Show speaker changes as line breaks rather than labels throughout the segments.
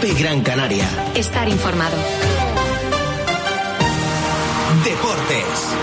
COPE Gran Canaria.
Estar informado.
Deportes.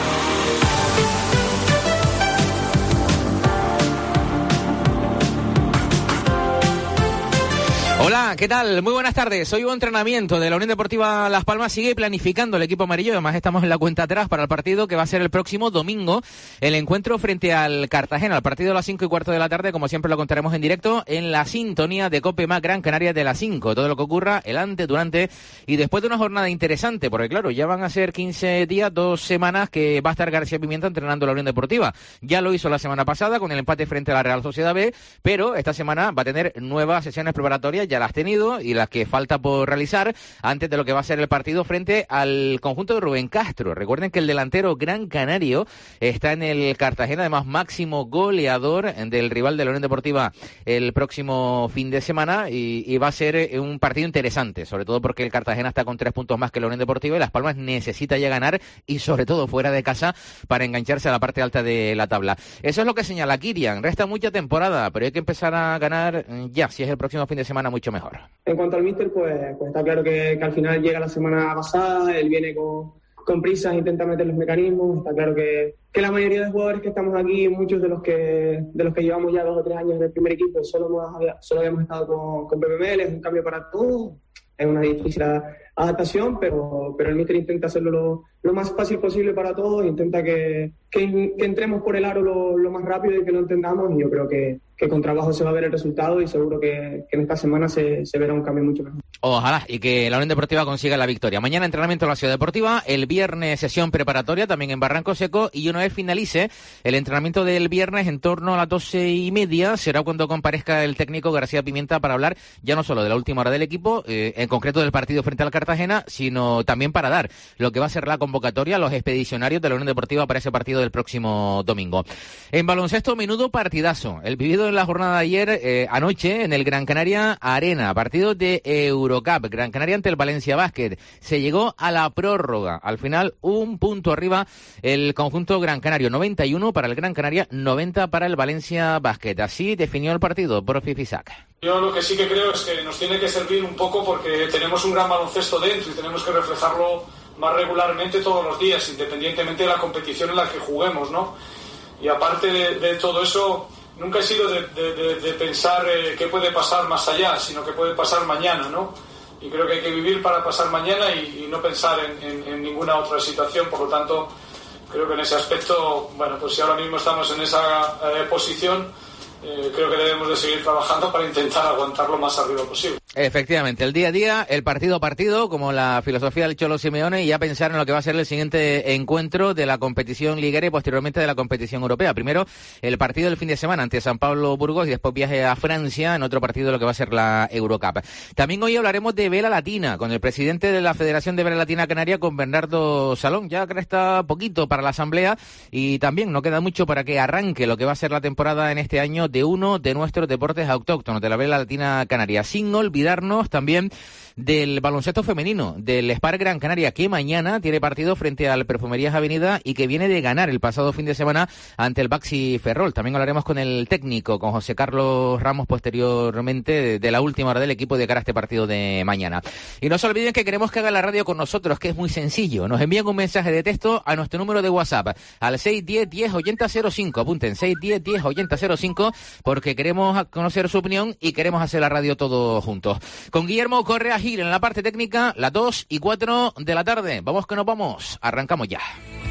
Hola, ¿qué tal? Muy buenas tardes. Hoy hubo entrenamiento de la Unión Deportiva Las Palmas. Sigue planificando el equipo amarillo. Además, estamos en la cuenta atrás para el partido que va a ser el próximo domingo. El encuentro frente al Cartagena. El partido a las 5:15 de la tarde, como siempre lo contaremos en directo, en la sintonía de COPE más Gran Canaria de las 5. Todo lo que ocurra, el antes, durante y después de una jornada interesante. Porque claro, ya van a ser 15 días, 2 semanas que va a estar García Pimienta entrenando la Unión Deportiva. Ya lo hizo la semana pasada con el empate frente a la Real Sociedad B. Pero esta semana va a tener nuevas sesiones preparatorias. Ya las ha tenido y las que falta por realizar antes de lo que va a ser el partido frente al conjunto de Rubén Castro. Recuerden que el delantero gran canario está en el Cartagena, además máximo goleador del rival de la Unión Deportiva el próximo fin de semana y va a ser un partido interesante, sobre todo porque el Cartagena está con 3 puntos más que la Unión Deportiva y Las Palmas necesita ya ganar y sobre todo fuera de casa para engancharse a la parte alta de la tabla. Eso es lo que señala Kirian. Resta mucha temporada, pero hay que empezar a ganar ya, si es el próximo fin de semana, mucho mejor.
En cuanto al míster, pues está claro que al final llega la semana pasada, él viene con prisas, intenta meter los mecanismos. Está claro que la mayoría de jugadores que estamos aquí, muchos de los que llevamos ya 2 o 3 años en el primer equipo, solo habíamos estado con PPML, es un cambio para todos, es una difícil adaptación, pero el míster intenta hacerlo lo más fácil posible para todos, intenta que entremos por el aro lo más rápido y que lo entendamos, y yo creo que con trabajo se va a ver el resultado y seguro que en esta semana se verá un cambio mucho mejor.
Ojalá, y que la Unión Deportiva consiga la victoria. Mañana entrenamiento en la Ciudad Deportiva, el viernes sesión preparatoria también en Barranco Seco, y una vez finalice el entrenamiento del viernes en torno a las 12:30 será cuando comparezca el técnico García Pimienta para hablar ya no solo de la última hora del equipo, en concreto del partido frente al Cartagena, sino también para dar lo que va a ser la convocatoria a los expedicionarios de la Unión Deportiva para ese partido del próximo domingo. En baloncesto, menudo partidazo. El vivido en la jornada de ayer, anoche, en el Gran Canaria Arena, partido de Eurocup, Gran Canaria ante el Valencia Basket. Se llegó a la prórroga. Al final, un punto arriba el conjunto Gran Canario, 91 para el Gran Canaria, 90 para el Valencia Basket. Así definió el partido Profi Fisac.
Yo lo que sí que creo es que nos tiene que servir un poco porque tenemos un gran baloncesto dentro y tenemos que reflejarlo más regularmente todos los días, independientemente de la competición en la que juguemos, ¿no? Y aparte de todo eso, nunca he sido de pensar qué puede pasar más allá, sino que puede pasar mañana, ¿no? Y creo que hay que vivir para pasar mañana y no pensar en ninguna otra situación. Por lo tanto, creo que en ese aspecto, bueno, pues si ahora mismo estamos en esa posición, creo que debemos de seguir trabajando para intentar aguantar lo más arriba posible.
Efectivamente, el día a día, el partido a partido, como la filosofía del Cholo Simeone, y ya pensar en lo que va a ser el siguiente encuentro de la competición liguera y posteriormente de la competición europea. Primero, el partido del fin de semana ante San Pablo Burgos y después viaje a Francia en otro partido de lo que va a ser la Eurocup. También hoy hablaremos de Vela Latina con el presidente de la Federación de Vela Latina Canaria, con Bernardo Salón. Ya resta poquito para la asamblea y también no queda mucho para que arranque lo que va a ser la temporada en este año de uno de nuestros deportes autóctonos de la Vela Latina Canaria, sin olvidarnos también del baloncesto femenino, del Spar Gran Canaria, que mañana tiene partido frente al Perfumerías Avenida y que viene de ganar el pasado fin de semana ante el Baxi Ferrol. También hablaremos con el técnico, con José Carlos Ramos, posteriormente de la última hora del equipo de cara a este partido de mañana. Y no se olviden que queremos que hagan la radio con nosotros, que es muy sencillo. Nos envían un mensaje de texto a nuestro número de WhatsApp, al 610-10-8005. Apunten, 610-10-8005, porque queremos conocer su opinión y queremos hacer la radio todos juntos. Con Guillermo Correa Gil en la parte técnica, las 2:04 de la tarde. Vamos que nos vamos. Arrancamos ya.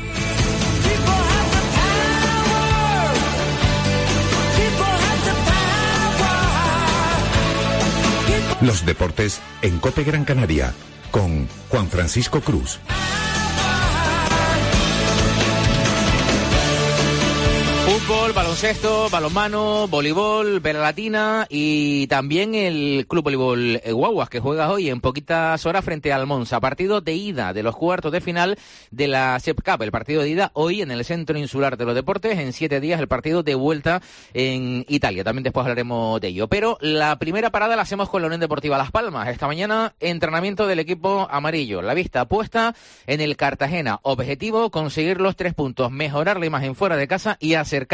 Los deportes en COPE Gran Canaria con Juan Francisco Cruz.
Fútbol, baloncesto, balonmano, voleibol, Vela Latina y también el Club Voleibol Guaguas, que juega hoy en poquitas horas frente al Monza. Partido de ida de los cuartos de final de la SEP Cup. El partido de ida hoy en el Centro Insular de los Deportes. En 7 días el partido de vuelta en Italia. También después hablaremos de ello. Pero la primera parada la hacemos con la Unión Deportiva Las Palmas. Esta mañana, entrenamiento del equipo amarillo. La vista puesta en el Cartagena. Objetivo, conseguir los 3 puntos, mejorar la imagen fuera de casa y acercarse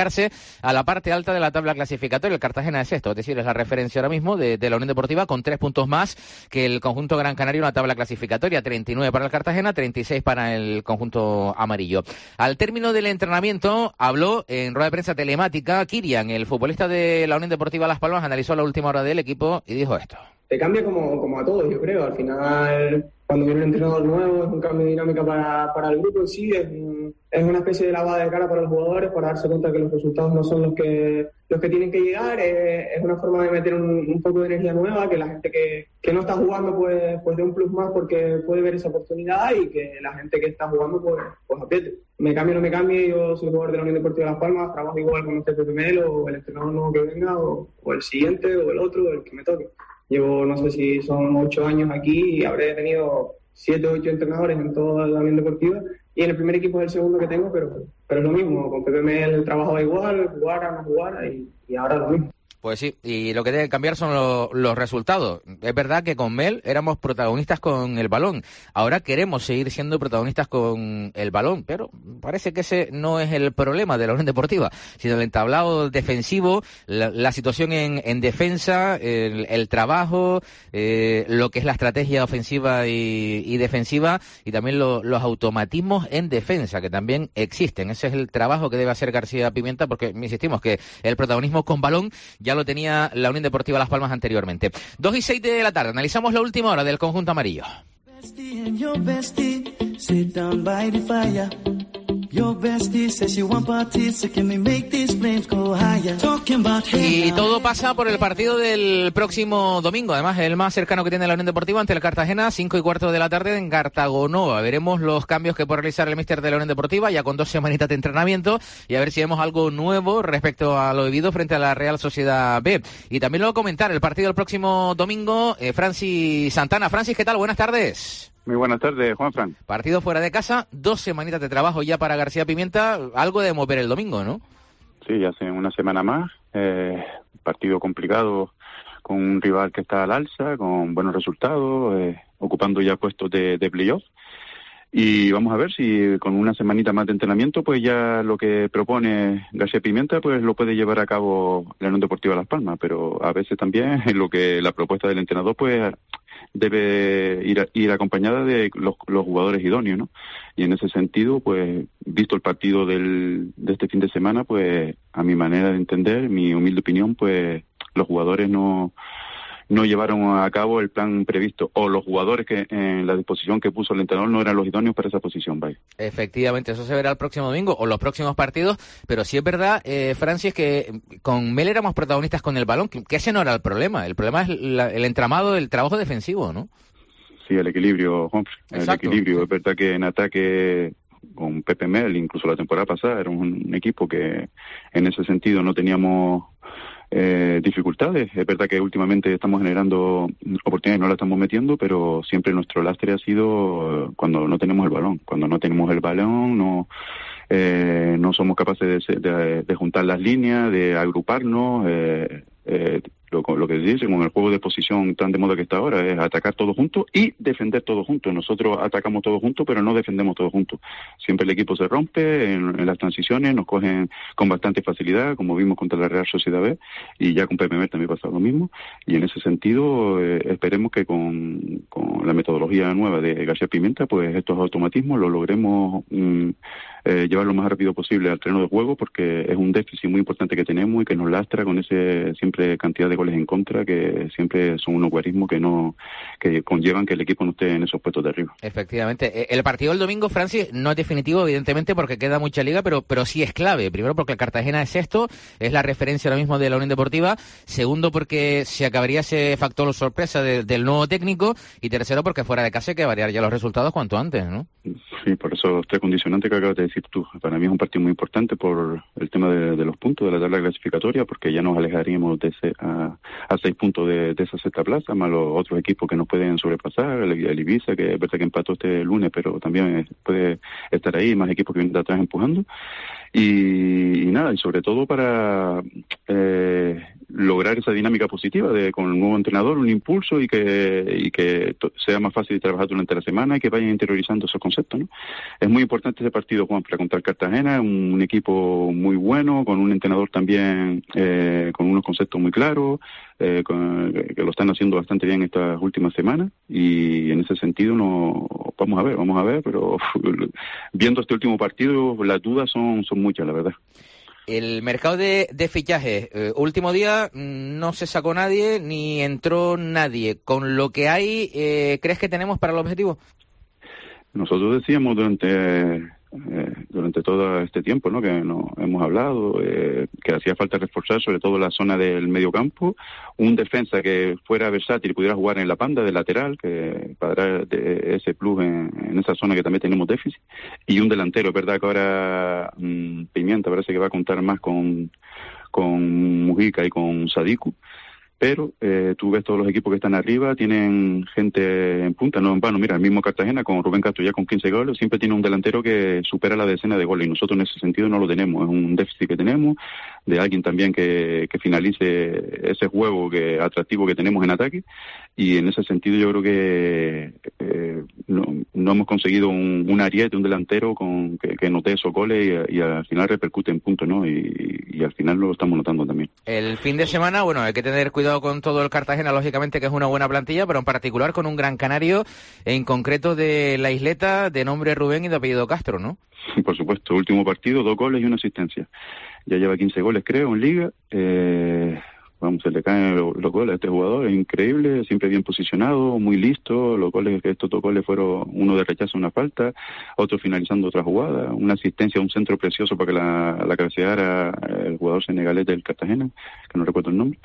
a la parte alta de la tabla clasificatoria. El Cartagena es sexto, es decir, es la referencia ahora mismo de la Unión Deportiva, con 3 puntos más que el conjunto Gran Canario en la tabla clasificatoria. 39 para el Cartagena, 36 para el conjunto amarillo. Al término del entrenamiento habló en rueda de prensa telemática Kirian, el futbolista de la Unión Deportiva Las Palmas, analizó la última hora del equipo y dijo esto.
Te cambia como a todos, yo creo. Al final, cuando viene un entrenador nuevo, es un cambio de dinámica para el grupo en sí, es una especie de lavada de cara para los jugadores, para darse cuenta que los resultados no son los que tienen que llegar. Es una forma de meter un poco de energía nueva, que la gente que no está jugando pues dé un plus más porque puede ver esa oportunidad, y que la gente que está jugando pues apriete. Me cambie o no me cambie, yo soy jugador de la Unión Deportiva Las Palmas, trabajo igual con Pepe Melo, o el entrenador nuevo que venga, o el siguiente, o el otro, el que me toque. Llevo, no sé si son 8 años aquí, y habré tenido 7 o 8 entrenadores en toda la Unión Deportiva, y en el primer equipo es el segundo que tengo, pero es lo mismo. Con Pepe Mel trabajaba igual, jugara, no jugara, y ahora lo mismo.
Pues sí, y lo que debe cambiar son los resultados. Es verdad que con Mel éramos protagonistas con el balón. Ahora queremos seguir siendo protagonistas con el balón, pero parece que ese no es el problema de la Unión Deportiva, sino el entablado defensivo, la situación en defensa, el trabajo, lo que es la estrategia ofensiva y defensiva, y también los automatismos en defensa, que también existen. Ese es el trabajo que debe hacer García Pimienta, porque insistimos que el protagonismo con balón ya lo tenía la Unión Deportiva Las Palmas anteriormente. 2:06 de la tarde, analizamos la última hora del conjunto amarillo. Y todo pasa por el partido del próximo domingo, además el más cercano que tiene la Unión Deportiva ante el Cartagena, 5:15 de la tarde en Cartagonova. Veremos los cambios que puede realizar el míster de la Unión Deportiva, ya con 2 semanitas de entrenamiento, y a ver si vemos algo nuevo respecto a lo vivido frente a la Real Sociedad B. Y también luego comentar el partido del próximo domingo, Francis Santana. Francis, ¿qué tal? Buenas tardes.
Muy buenas tardes, Juanfran.
Partido fuera de casa, 2 semanitas de trabajo ya para García Pimienta, algo de mover el domingo, ¿no?
Sí, ya hace una semana más, partido complicado con un rival que está al alza, con buenos resultados, ocupando ya puestos de playoff. Y vamos a ver si con una semanita más de entrenamiento, pues ya lo que propone García Pimienta, pues lo puede llevar a cabo la Unión Deportiva Las Palmas, pero a veces también lo que la propuesta del entrenador, pues debe ir acompañada de los jugadores idóneos, ¿no? Y en ese sentido, pues, visto el partido de este fin de semana, pues, a mi manera de entender, mi humilde opinión, pues, los jugadores no llevaron a cabo el plan previsto, o los jugadores que en la disposición que puso el entrenador no eran los idóneos para esa posición, vaya.
Efectivamente, eso se verá el próximo domingo o los próximos partidos, pero sí es verdad, Francis, que con Mel éramos protagonistas con el balón, que ese no era el problema es el entramado, el trabajo defensivo, ¿no?
Sí, el equilibrio, Juan,
Exacto.
El equilibrio. Es verdad que en ataque con Pepe Mel, incluso la temporada pasada, era un equipo que en ese sentido no teníamos dificultades. Es verdad que últimamente estamos generando oportunidades, no las estamos metiendo, pero siempre nuestro lastre ha sido cuando no tenemos el balón. Cuando no tenemos el balón, no somos capaces de juntar las líneas, de agruparnos. Lo que dicen con el juego de posición tan de moda que está ahora es atacar todos juntos y defender todos juntos. Nosotros atacamos todos juntos, pero no defendemos todos juntos. Siempre el equipo se rompe en las transiciones, nos cogen con bastante facilidad, como vimos contra la Real Sociedad B, y ya con PPM también pasa lo mismo. Y en ese sentido, esperemos que con la metodología nueva de García Pimienta, pues estos automatismos los logremos llevar lo más rápido posible al terreno de juego, porque es un déficit muy importante que tenemos y que nos lastra con ese siempre cantidad de goles en contra, que siempre son unos guarismos que conllevan que el equipo no esté en esos puestos de arriba.
Efectivamente. El partido del domingo, Francis, no es definitivo, evidentemente, porque queda mucha liga, pero sí es clave. Primero, porque el Cartagena es sexto, es la referencia ahora mismo de la Unión Deportiva. Segundo, porque se acabaría ese factor sorpresa del nuevo técnico. Y tercero, porque fuera de casa hay que variar ya los resultados cuanto antes, ¿no?
Sí, por eso este condicionante que acabas de decir tú. Para mí es un partido muy importante por el tema de los puntos de la tabla clasificatoria, porque ya nos alejaríamos a 6 puntos de esa sexta plaza, más los otros equipos que nos pueden sobrepasar, el Ibiza, que es verdad que empató este lunes, pero también puede estar ahí, más equipos que vienen de atrás empujando. Y nada, y sobre todo para lograr esa dinámica positiva con el nuevo entrenador, un impulso y que sea más fácil de trabajar durante la semana y que vayan interiorizando esos conceptos, ¿no? Es muy importante ese partido, Juan, para contra el Cartagena, un equipo muy bueno, con un entrenador también con unos conceptos muy claros, que lo están haciendo bastante bien estas últimas semanas, y en ese sentido vamos a ver, pero viendo este último partido las dudas son muchas, la verdad.
El mercado de fichajes, último día no se sacó nadie ni entró nadie. Con lo que hay, ¿crees que tenemos para el objetivo?
Nosotros decíamos durante todo este tiempo, ¿no?, que no hemos hablado, que hacía falta reforzar sobre todo la zona del mediocampo, un defensa que fuera versátil y pudiera jugar en la banda de lateral, que para dar ese plus en esa zona que también tenemos déficit, y un delantero. Es verdad que ahora Pimienta parece que va a contar más con Mujica y con Sadiku, pero tú ves todos los equipos que están arriba, tienen gente en punta, no en vano. Mira, el mismo Cartagena con Rubén Castro ya con 15 goles, siempre tiene un delantero que supera la decena de goles, y nosotros en ese sentido no lo tenemos. Es un déficit que tenemos, de alguien también que finalice ese juego atractivo que tenemos en ataque, y en ese sentido yo creo que no hemos conseguido un ariete, un delantero que note esos goles y al final repercute en puntos, ¿no? Y al final lo estamos notando también.
El fin de semana, bueno, hay que tener cuidado con todo el Cartagena, lógicamente, que es una buena plantilla, pero en particular con un gran canario, en concreto de la isleta, de nombre Rubén y de apellido Castro, ¿no?
Por supuesto, último partido, 2 goles y 1 asistencia. Ya lleva 15 goles, creo, en Liga. Se le caen los goles a este jugador, es increíble, siempre bien posicionado, muy listo. Los goles, estos 2 goles fueron uno de rechazo, una falta, otro finalizando otra jugada, una asistencia a un centro precioso para que la cabeceara el jugador senegalés del Cartagena, que no recuerdo el nombre.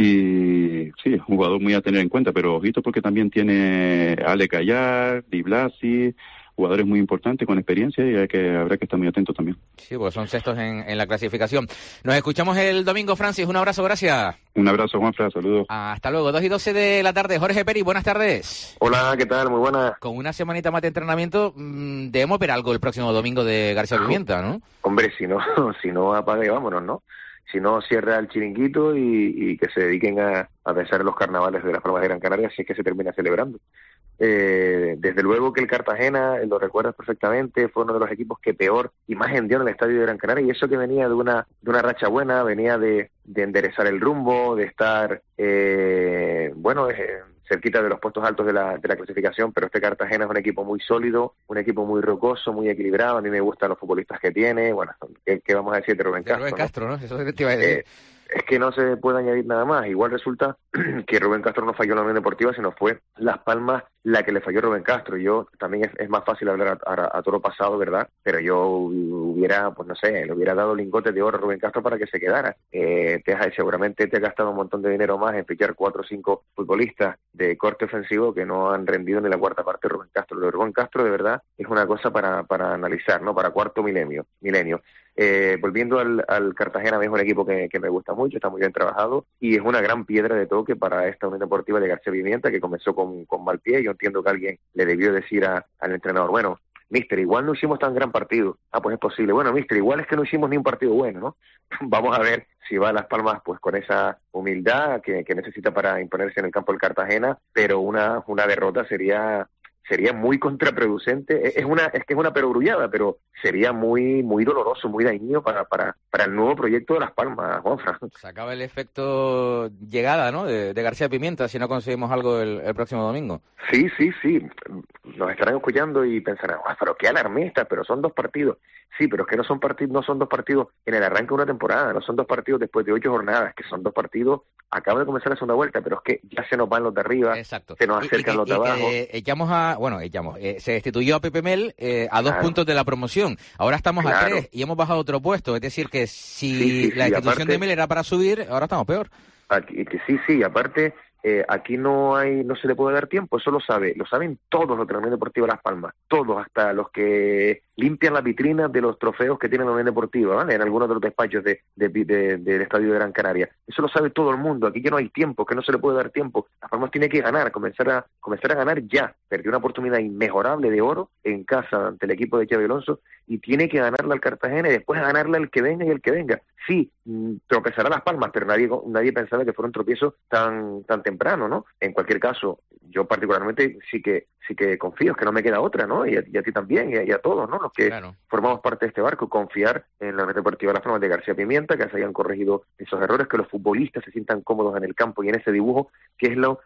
Y sí, es un jugador muy a tener en cuenta, pero ojito porque también tiene Ale Callar, Di Blasi, jugadores muy importantes con experiencia, y habrá que estar muy atentos también.
Sí, porque son sextos en la clasificación. Nos escuchamos el domingo, Francis. Un abrazo, gracias.
Un abrazo, Juanfran, saludos.
Hasta luego, 2:12 de la tarde. Jorge Peri, buenas tardes.
Hola, ¿qué tal? Muy buenas.
Con una semanita más de entrenamiento, debemos ver algo el próximo domingo de García Pimienta, ¿no?
Hombre, si no apague, vámonos, ¿no? Si no, cierra el chiringuito y que se dediquen a pensar en los carnavales de las Palmas de Gran Canaria, si es que se termina celebrando. Desde luego que el Cartagena, lo recuerdas perfectamente, fue uno de los equipos que peor imagen dio en el estadio de Gran Canaria, y eso que venía de una racha buena, venía de enderezar el rumbo, de estar cerquita de los puestos altos de la clasificación, pero este Cartagena es un equipo muy sólido, un equipo muy rocoso, muy equilibrado. A mí me gustan los futbolistas que tiene. Bueno, ¿qué vamos a decir de Rubén Castro?
Rubén Castro, ¿no? Eso te iba a decir.
Es que no se puede añadir nada más. Igual resulta que Rubén Castro no falló en la Unión Deportiva, sino fue Las Palmas la que le falló a Rubén Castro. Yo también es más fácil hablar a toro pasado, ¿verdad? Pero yo hubiera, pues no sé, le hubiera dado lingotes de oro a Rubén Castro para que se quedara. Seguramente te has gastado un montón de dinero más en fichar 4 o 5 futbolistas de corte ofensivo que no han rendido ni la cuarta parte de Rubén Castro. Lo de Rubén Castro, de verdad, es una cosa para analizar, ¿no? Para cuarto milenio. Volviendo al Cartagena, es un equipo que me gusta mucho, está muy bien trabajado y es una gran piedra de toque para esta Unión Deportiva de García Pimienta, que comenzó con mal pie. Yo entiendo que alguien le debió decir al entrenador, bueno, mister, igual no hicimos tan gran partido. Pues es posible. Bueno, mister, igual es que no hicimos ni un partido bueno, ¿no? Vamos a ver si va a Las Palmas pues con esa humildad que necesita para imponerse en el campo del Cartagena, pero una derrota sería muy contraproducente. Es que es una perogrullada, pero sería muy muy doloroso, muy dañino para el nuevo proyecto de Las Palmas, Juanfran.
Se acaba el efecto llegada, ¿no?, de García Pimienta si no conseguimos algo el próximo domingo.
Sí. Nos estarán escuchando y pensarán, pero qué alarmista, pero son 2 partidos. Sí, pero es que no son 2 partidos en el arranque de una temporada, no son 2 partidos después de 8 jornadas, que son 2 partidos, acaba de comenzar la segunda vuelta, pero es que ya se nos van los de arriba.
Exacto.
Se nos acercan los de abajo.
Se destituyó a Pepe Mel a 2 puntos de la promoción. Ahora estamos a 3 y hemos bajado otro puesto. Es decir, que si la destitución de Mel era para subir, ahora estamos peor.
Aparte, aquí no se le puede dar tiempo, eso lo saben todos los de la Unión Deportiva Las Palmas, todos, hasta los que limpian las vitrinas de los trofeos que tiene la Unión Deportiva, ¿vale? En algunos de los despachos del Estadio de Gran Canaria. Eso lo sabe todo el mundo. Aquí ya no hay tiempo, que no se le puede dar tiempo. Las Palmas tiene que ganar, comenzar a ganar ya. Perdió una oportunidad inmejorable de oro en casa ante el equipo de Xabi Alonso y tiene que ganarla al Cartagena y después ganarla al que venga y el que venga. Sí, tropezará Las Palmas, pero nadie pensaba que fuera un tropiezo tan temprano, ¿no? En cualquier caso, yo particularmente sí que confío, es que no me queda otra, ¿no? Y a ti también, y a todos, ¿no? Los que formamos parte de este barco, confiar en la Unión Deportiva Las Palmas de García Pimienta, que se hayan corregido esos errores, que los futbolistas se sientan cómodos en el campo y en ese dibujo, que es lo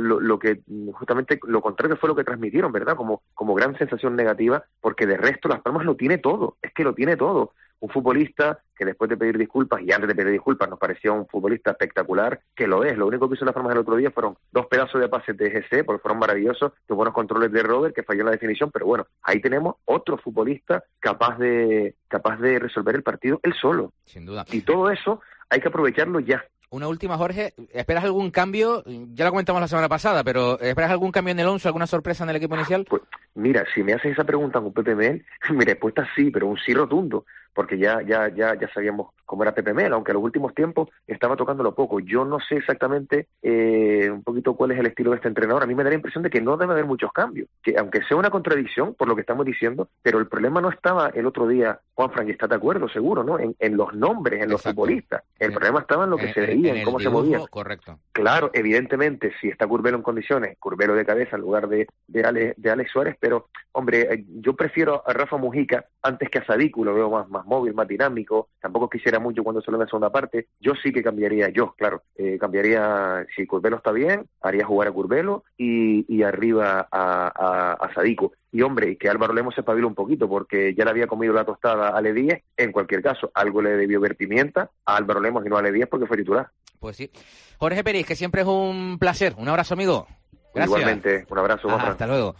que justamente lo contrario fue lo que transmitieron, ¿verdad? Como gran sensación negativa, porque de resto Las Palmas lo tiene todo, es que lo tiene todo. Un futbolista que después de pedir disculpas, y antes de pedir disculpas nos parecía un futbolista espectacular, que lo es. Lo único que hizo Las Palmas el otro día fueron 2 pedazos de pases de GC, porque fueron maravillosos, de buenos controles de Robert, que falló en la definición, pero bueno, ahí tenemos otro futbolista capaz de resolver el partido él solo.
Sin duda.
Y todo eso hay que aprovecharlo ya.
Una última, Jorge. ¿Esperas algún cambio? Ya lo comentamos la semana pasada, pero ¿esperas algún cambio en el 11, alguna sorpresa en el equipo inicial?
Pues mira, si me haces esa pregunta con Pepe Mel, mi respuesta es sí, pero un sí rotundo, porque ya sabíamos cómo era Pepe Mel, aunque en los últimos tiempos estaba tocándolo poco. Yo no sé exactamente un poquito cuál es el estilo de este entrenador. A mí me da la impresión de que no debe haber muchos cambios, que aunque sea una contradicción por lo que estamos diciendo, pero el problema no estaba el otro día, Juanfran, y está de acuerdo seguro, ¿no? En los nombres, en los futbolistas. El problema estaba en lo que se veía, en cómo se movía.
Correcto.
Claro, evidentemente, si está Curbelo en condiciones, Curbelo de cabeza en lugar de Alex Suárez, pero, hombre, yo prefiero a Rafa Mujica antes que a Sadiku, lo veo más móvil, más dinámico, tampoco quisiera mucho cuando solo en la segunda parte. Yo sí que cambiaría, cambiaría, si Curbelo está bien, haría jugar a Curbelo y arriba a Sadiku. Y hombre, que Álvaro Lemos se espabila un poquito, porque ya le había comido la tostada a Ale Díez. En cualquier caso, algo le debió ver pimienta a Álvaro Lemos y no a Ale Díez, porque fue titular.
Pues sí. Jorge Peris, que siempre es un placer. Un abrazo, amigo. Gracias.
Igualmente, un abrazo.
Hasta luego.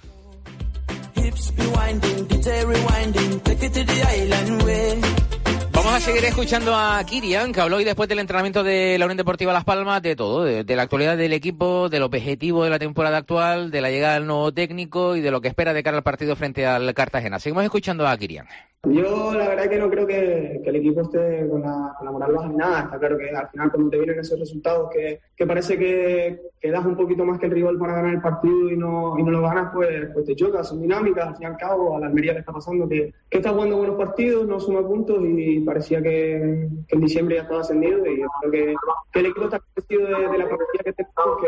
Vamos a seguir escuchando a Kirian, que habló hoy después del entrenamiento de la Unión Deportiva Las Palmas de todo, de la actualidad del equipo, del objetivo de la temporada actual, de la llegada del nuevo técnico y de lo que espera de cara al partido frente al Cartagena. Seguimos escuchando a Kirian.
Yo la verdad que no creo que el equipo esté con la moral baja en nada. Está claro que al final cuando te vienen esos resultados que parece que das un poquito más que el rival para ganar el partido y no lo ganas, pues te chocas. Son dinámicas, al fin y al cabo. A la Almería le está pasando que está jugando buenos partidos, no suma puntos y parecía que en diciembre ya estaba ascendido, y yo creo que el equipo está convencido de la partida que tenemos,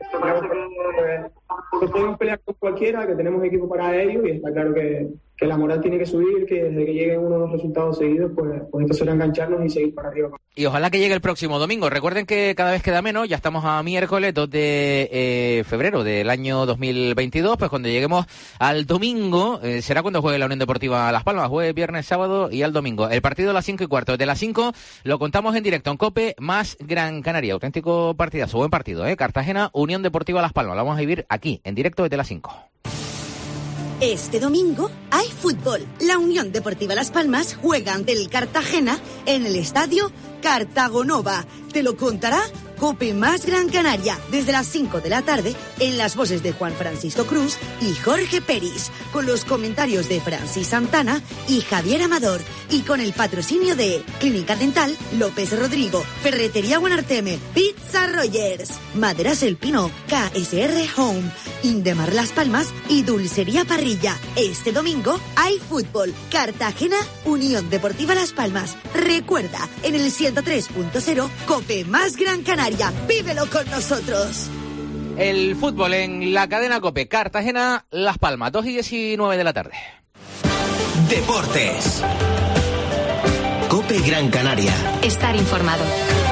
que podemos pelear con cualquiera, que tenemos equipo para ello, y está claro que la moral tiene que subir, que desde que lleguen unos resultados seguidos, pues esto será engancharnos y seguir para arriba.
Y ojalá que llegue el próximo domingo. Recuerden que cada vez queda menos, ya estamos a miércoles 2 de febrero del año 2022, pues cuando lleguemos al domingo, será cuando juegue la Unión Deportiva Las Palmas, jueves, viernes, sábado y al domingo. El partido a las 5:15. De las 5 lo contamos en directo en COPE más Gran Canaria. Auténtico partidazo, buen partido, Cartagena, Unión Deportiva Las Palmas. Lo vamos a vivir aquí, en directo desde las 5.
Este domingo hay fútbol. La Unión Deportiva Las Palmas juega ante el Cartagena en el estadio Cartagonova. Te lo contará COPE más Gran Canaria desde las 5 de la tarde en las voces de Juan Francisco Cruz y Jorge Peris, con los comentarios de Francis Santana y Javier Amador, y con el patrocinio de Clínica Dental López Rodrigo, Ferretería Buenarteme, Pizza Rogers, Maderas El Pino, KSR Home, Indemar Las Palmas y Dulcería Parrilla. Este domingo hay fútbol. Cartagena, Unión Deportiva Las Palmas. Recuerda, en el 103.0 COPE más Gran Canaria. Vívelo con nosotros.
El fútbol en la cadena COPE, Cartagena, Las Palmas, 2:19 de la tarde.
Deportes. COPE Gran Canaria.
Estar informado.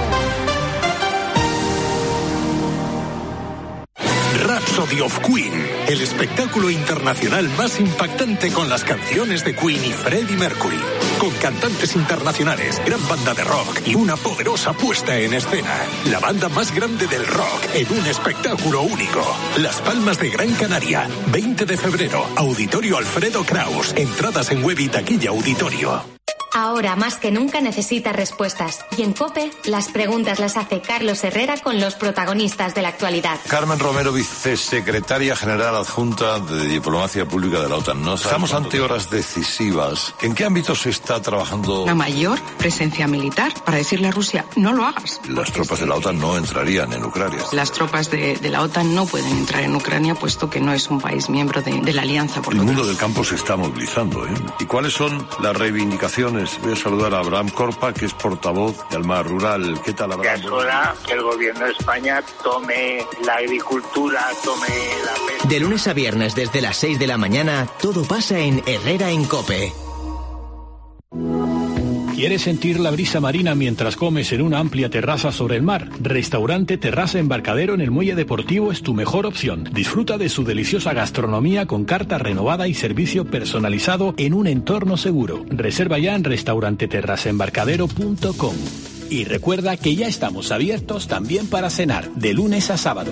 Rhapsody of Queen, el espectáculo internacional más impactante con las canciones de Queen y Freddie Mercury. Con cantantes internacionales, gran banda de rock y una poderosa puesta en escena. La banda más grande del rock en un espectáculo único. Las Palmas de Gran Canaria, 20 de febrero, Auditorio Alfredo Kraus. Entradas en web y taquilla auditorio.
Ahora más que nunca necesita respuestas. Y en COPE, las preguntas las hace Carlos Herrera con los protagonistas de la actualidad.
Carmen Romero, vicesecretaria general adjunta de Diplomacia Pública de la OTAN. Estamos ante horas decisivas. ¿En qué ámbito se está trabajando?
La mayor presencia militar para decirle a Rusia, no lo hagas.
Las tropas de la OTAN no entrarían en Ucrania.
Las tropas de la OTAN no pueden entrar en Ucrania, puesto que no es un país miembro de la alianza.
El mundo del campo se está movilizando, ¿eh? ¿Y cuáles son las reivindicaciones? Voy a saludar a Abraham Corpa, que es portavoz de Almar Rural. ¿Qué tal, Abraham?
Ya es hora que el gobierno de España tome la agricultura, tome la pesca.
De lunes a viernes desde las 6 de la mañana, todo pasa en Herrera en COPE.
¿Quieres sentir la brisa marina mientras comes en una amplia terraza sobre el mar? Restaurante Terraza Embarcadero en el Muelle Deportivo es tu mejor opción. Disfruta de su deliciosa gastronomía con carta renovada y servicio personalizado en un entorno seguro. Reserva ya en restauranteterrazaembarcadero.com. Y recuerda que ya estamos abiertos también para cenar, de lunes a sábado.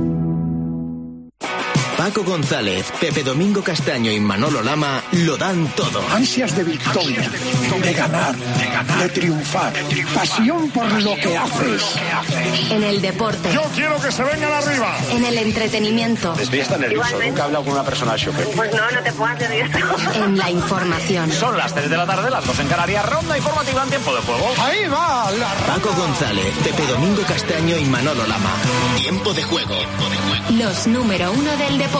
Paco González, Pepe Domingo Castaño y Manolo Lama lo dan todo.
Ansias de victoria, de ganar, de triunfar, pasión por lo que haces.
En el deporte.
Yo quiero que se vengan arriba.
En el entretenimiento.
Estoy hasta nervioso, igualmente. Nunca he hablado con una persona al chofer.
Pues no te pongas nervioso. En la información.
Son las 3 de la tarde, las 2 en Canarias, ronda informativa en tiempo de juego.
Ahí va la ronda.
Paco González, Pepe Domingo Castaño y Manolo Lama. Tiempo de juego.
Los número 1 del deporte.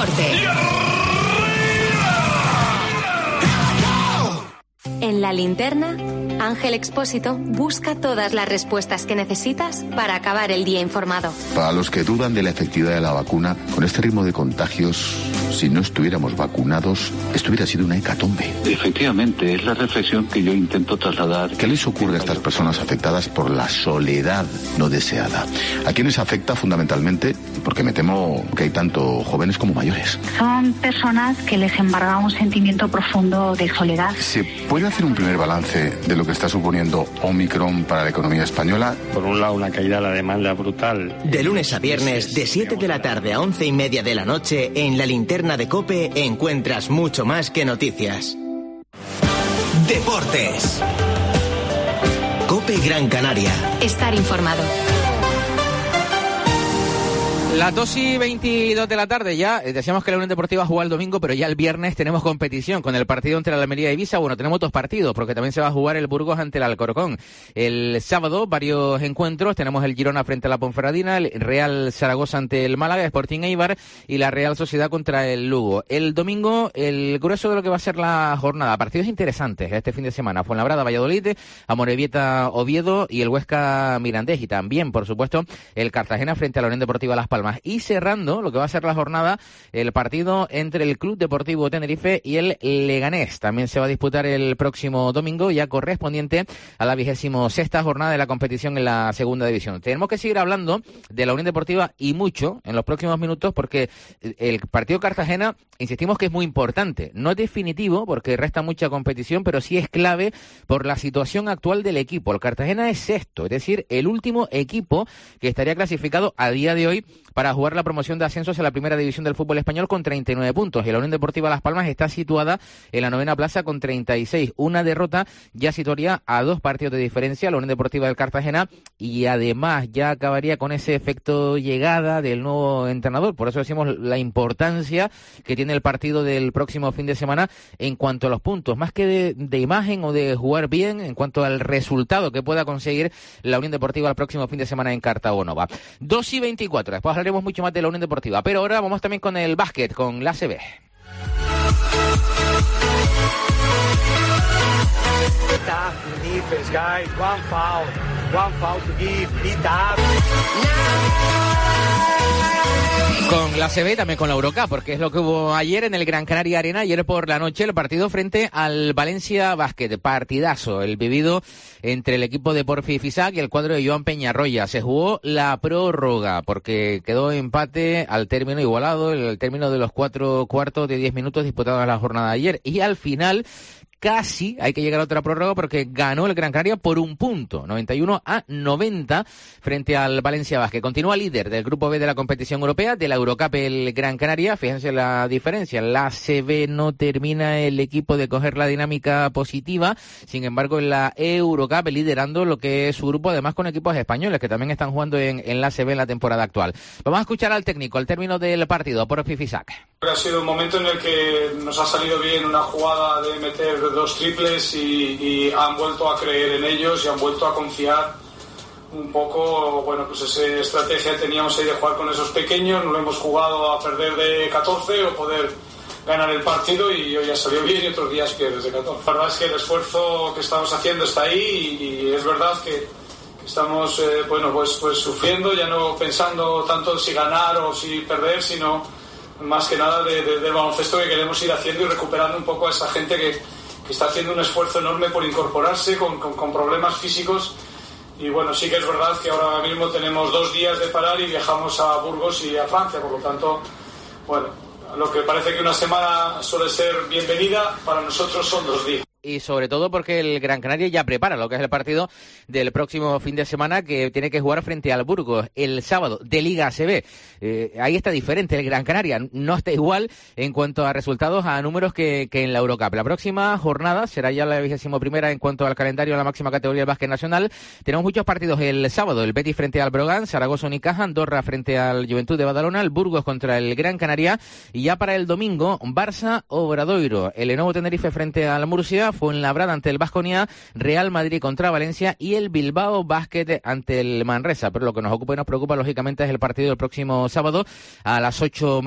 En la linterna, Ángel Expósito busca todas las respuestas que necesitas para acabar el día informado.
Para los que dudan de la efectividad de la vacuna, con este ritmo de contagios, si no estuviéramos vacunados, esto hubiera sido una hecatombe.
Efectivamente, es la reflexión que yo intento trasladar.
¿Qué les ocurre a estas personas afectadas por la soledad no deseada? ¿A quiénes afecta fundamentalmente? Porque me temo que hay tanto jóvenes como mayores.
Son personas que les embarga un sentimiento profundo de soledad.
¿Se puede hacer un primer balance de lo que está suponiendo Omicron para la economía española?
Por un lado, una caída de la demanda brutal.
De lunes a viernes, de 7 de la tarde a 11:30 de la noche, en la linterna de COPE encuentras mucho más que noticias. Deportes. COPE Gran Canaria.
Estar informado.
Las 2:22 de la tarde ya, decíamos que la Unión Deportiva jugaba el domingo, pero ya el viernes tenemos competición con el partido entre la Almería y Ibiza. Bueno, tenemos dos partidos, porque también se va a jugar el Burgos ante el Alcorcón. El sábado, varios encuentros, tenemos el Girona frente a la Ponferradina, el Real Zaragoza ante el Málaga, Sporting Eibar y la Real Sociedad contra el Lugo. El domingo, el grueso de lo que va a ser la jornada, partidos interesantes este fin de semana, Fuenlabrada, Valladolid, Amorebieta, Oviedo y el Huesca Mirandés, y también, por supuesto, el Cartagena frente a la Unión Deportiva Las Palmas. Y cerrando lo que va a ser la jornada, el partido entre el Club Deportivo Tenerife y el Leganés. También se va a disputar el próximo domingo, ya correspondiente a la 26ª jornada de la competición en la segunda división. Tenemos que seguir hablando de la Unión Deportiva y mucho en los próximos minutos, porque el partido Cartagena, insistimos que es muy importante. No es definitivo porque resta mucha competición, pero sí es clave por la situación actual del equipo. El Cartagena es sexto, es decir, el último equipo que estaría clasificado a día de hoy para jugar la promoción de ascensos en la primera división del fútbol español con 39 puntos. Y la Unión Deportiva Las Palmas está situada en la 9ª plaza con 36. Una derrota ya situaría a 2 partidos de diferencia a la Unión Deportiva del Cartagena, y además ya acabaría con ese efecto llegada del nuevo entrenador. Por eso decimos la importancia que tiene el partido del próximo fin de semana en cuanto a los puntos, más que de imagen o de jugar bien, en cuanto al resultado que pueda conseguir la Unión Deportiva el próximo fin de semana en Cartagonova. 2:24, después hablaremos mucho más de la Unión Deportiva, pero ahora vamos también con el básquet, con la ACB. Con la ACB, también con la Eurocup, porque es lo que hubo ayer en el Gran Canaria Arena, ayer por la noche, el partido frente al Valencia Basket. Partidazo, el vivido entre el equipo de Porfi Fisac y el cuadro de Joan Peñarroya. Se jugó la prórroga, porque quedó empate al término igualado, el término de los 4 cuartos de 10 minutos disputados en la jornada de ayer. Y al final casi hay que llegar a otra prórroga porque ganó el Gran Canaria por un punto, 91-90 frente al Valencia Basket. Continúa líder del grupo B de la competición europea, de la Eurocup el Gran Canaria. Fíjense la diferencia, la ACB no termina el equipo de coger la dinámica positiva, sin embargo en la Eurocup liderando lo que es su grupo, además con equipos españoles que también están jugando en la ACB en la temporada actual. Vamos a escuchar al técnico al término del partido, por Fifisac.
Ha sido un momento en el que nos ha salido bien una jugada de meter 2 triples y han vuelto a creer en ellos y han vuelto a confiar un poco. Bueno, pues esa estrategia teníamos ahí de jugar con esos pequeños, no lo hemos jugado a perder de 14 o poder ganar el partido, y hoy ha salido bien y otros días pierdes de 14. La verdad es que el esfuerzo que estamos haciendo está ahí y es verdad que estamos pues sufriendo, ya no pensando tanto si ganar o si perder, sino más que nada del baloncesto que queremos ir haciendo y recuperando un poco a esa gente que está haciendo un esfuerzo enorme por incorporarse con problemas físicos. Y bueno, sí que es verdad que ahora mismo tenemos 2 días de parar y viajamos a Burgos y a Francia, por lo tanto, bueno, lo que parece que una semana suele ser bienvenida, para nosotros son 2 días.
Y sobre todo porque el Gran Canaria ya prepara lo que es el partido del próximo fin de semana, que tiene que jugar frente al Burgos el sábado de Liga ACB. Ahí está diferente, el Gran Canaria no está igual en cuanto a resultados, a números que en la Eurocup. La próxima jornada será ya la 21ª en cuanto al calendario de la máxima categoría del básquet nacional. Tenemos muchos partidos el sábado: el Betis frente al Brogan, Zaragoza Unicaja, Andorra frente al Juventud de Badalona, el Burgos contra el Gran Canaria, y ya para el domingo Barça Obradoiro, el Lenovo Tenerife frente al Murcia, Fuenlabrada ante el Baskonia, Real Madrid contra Valencia y el Bilbao Basket ante el Manresa. Pero lo que nos ocupa y nos preocupa lógicamente es el partido del próximo sábado a las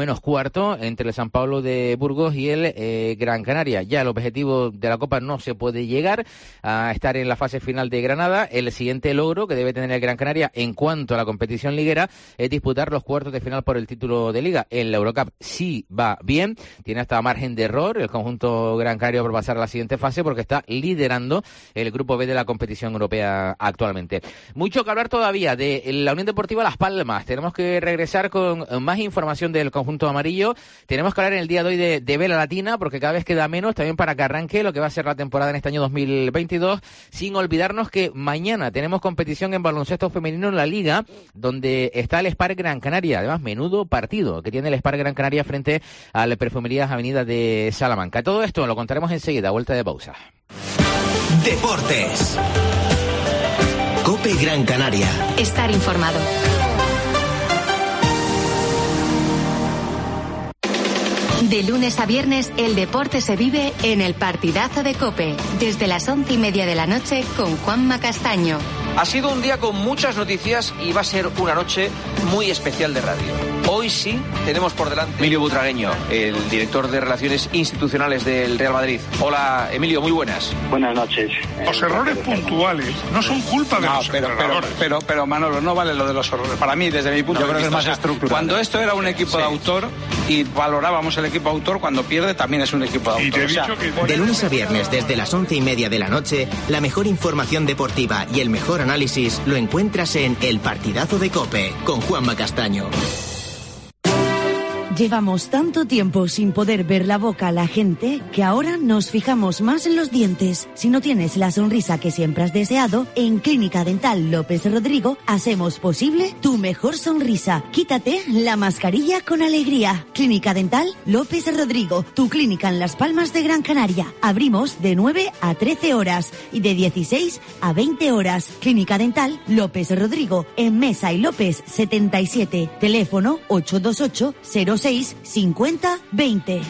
8:15 entre el San Pablo de Burgos y el Gran Canaria. Ya el objetivo de la Copa no se puede llegar a estar en la fase final de Granada. El siguiente logro que debe tener el Gran Canaria en cuanto a la competición liguera es disputar los cuartos de final por el título de Liga. En la Eurocup sí va bien, tiene hasta margen de error el conjunto Gran Canaria por pasar a la siguiente fase, porque está liderando el grupo B de la competición europea actualmente. Mucho que hablar todavía de la Unión Deportiva Las Palmas. Tenemos que regresar con más información del conjunto amarillo. Tenemos que hablar en el día de hoy de Vela Latina, porque cada vez queda menos también para que arranque lo que va a ser la temporada en este año 2022, sin olvidarnos que mañana tenemos competición en baloncesto femenino en la Liga, donde está el Spar Gran Canaria. Además, menudo partido que tiene el Spar Gran Canaria frente a la Perfumerías Avenida de Salamanca. Todo esto lo contaremos enseguida, a vuelta de pausa.
Deportes. COPE Gran Canaria.
Estar informado. De lunes a viernes, el deporte se vive en el partidazo de COPE, desde las 11:30 de la noche con Juanma Castaño.
Ha sido un día con muchas noticias y va a ser una noche muy especial de radio. Hoy sí tenemos por delante Emilio Butragueño, el director de Relaciones Institucionales del Real Madrid. Hola, Emilio, muy buenas.
Buenas noches.
Los errores puntuales no son culpa de los entrenadores.
Pero Manolo, no vale lo de los errores. Para mí, desde mi punto de vista, es más estructural. Cuando esto era un equipo de autor y valorábamos el equipo autor, cuando pierde también es un equipo de autor.
De lunes a viernes, desde las 11:30 de la noche, la mejor información deportiva y el mejor análisis lo encuentras en El Partidazo de COPE, con Juanma Castaño.
Llevamos tanto tiempo sin poder ver la boca a la gente que ahora nos fijamos más en los dientes. Si no tienes la sonrisa que siempre has deseado, en Clínica Dental López Rodrigo hacemos posible tu mejor sonrisa. Quítate la mascarilla con alegría. Clínica Dental López Rodrigo, tu clínica en Las Palmas de Gran Canaria. Abrimos de 9 a 13 horas y de 16 a 20 horas. Clínica Dental López Rodrigo, en Mesa y López 77. Teléfono 828 06 50 20.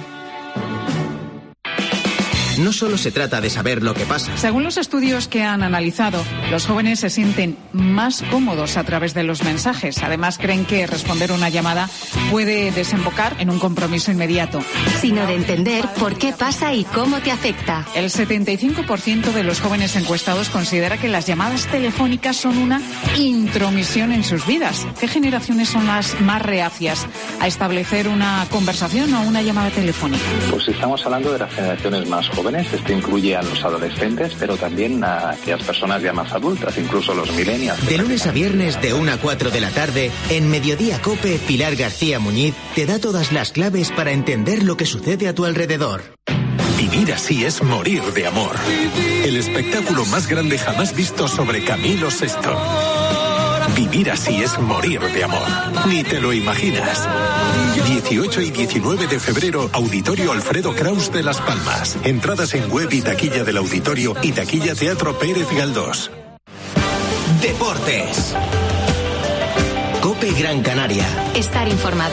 No solo se trata de saber lo que pasa.
Según los estudios que han analizado, los jóvenes se sienten más cómodos a través de los mensajes. Además, creen que responder una llamada puede desembocar en un compromiso inmediato.
Sino de entender por qué pasa y cómo te afecta.
El 75% de los jóvenes encuestados considera que las llamadas telefónicas son una intromisión en sus vidas. ¿Qué generaciones son las más reacias a establecer una conversación o una llamada telefónica?
Pues estamos hablando de las generaciones más jóvenes. Esto incluye a los adolescentes, pero también a aquellas personas ya más adultas, incluso los millennials.
De lunes a viernes, de 1 a 4 de la tarde, en Mediodía COPE, Pilar García Muñiz te da todas las claves para entender lo que sucede a tu alrededor.
Vivir así es morir de amor. El espectáculo más grande jamás visto sobre Camilo VI. Vivir así es morir de amor. Ni te lo imaginas. 18 y 19 de febrero, Auditorio Alfredo Kraus de Las Palmas. Entradas en web y taquilla del auditorio y taquilla Teatro Pérez Galdós.
Deportes. COPE Gran Canaria.
Estar informado.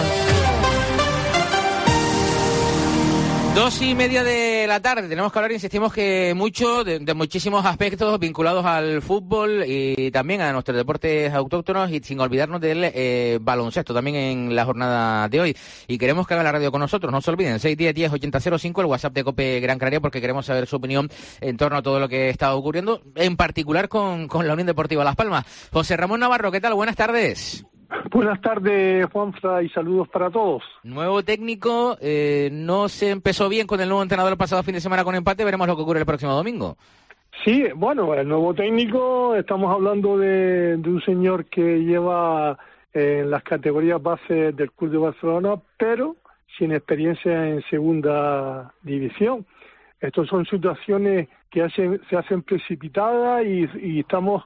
2:30 de la tarde. Tenemos que hablar, insistimos que mucho, de muchísimos aspectos vinculados al fútbol y también a nuestros deportes autóctonos, y sin olvidarnos del baloncesto también en la jornada de hoy. Y queremos que haga la radio con nosotros. No se olviden, 610-10-8005, el WhatsApp de COPE Gran Canaria, porque queremos saber su opinión en torno a todo lo que está ocurriendo, en particular con la Unión Deportiva Las Palmas. José Ramón Navarro, ¿qué tal? Buenas tardes.
Buenas tardes, Juanfra, y saludos para todos.
Nuevo técnico, no se empezó bien con el nuevo entrenador el pasado fin de semana con empate, veremos lo que ocurre el próximo domingo.
Sí, bueno, el nuevo técnico, estamos hablando de un señor que lleva en las categorías bases del Club de Barcelona, pero sin experiencia en segunda división. Estas son situaciones que se hacen precipitadas y estamos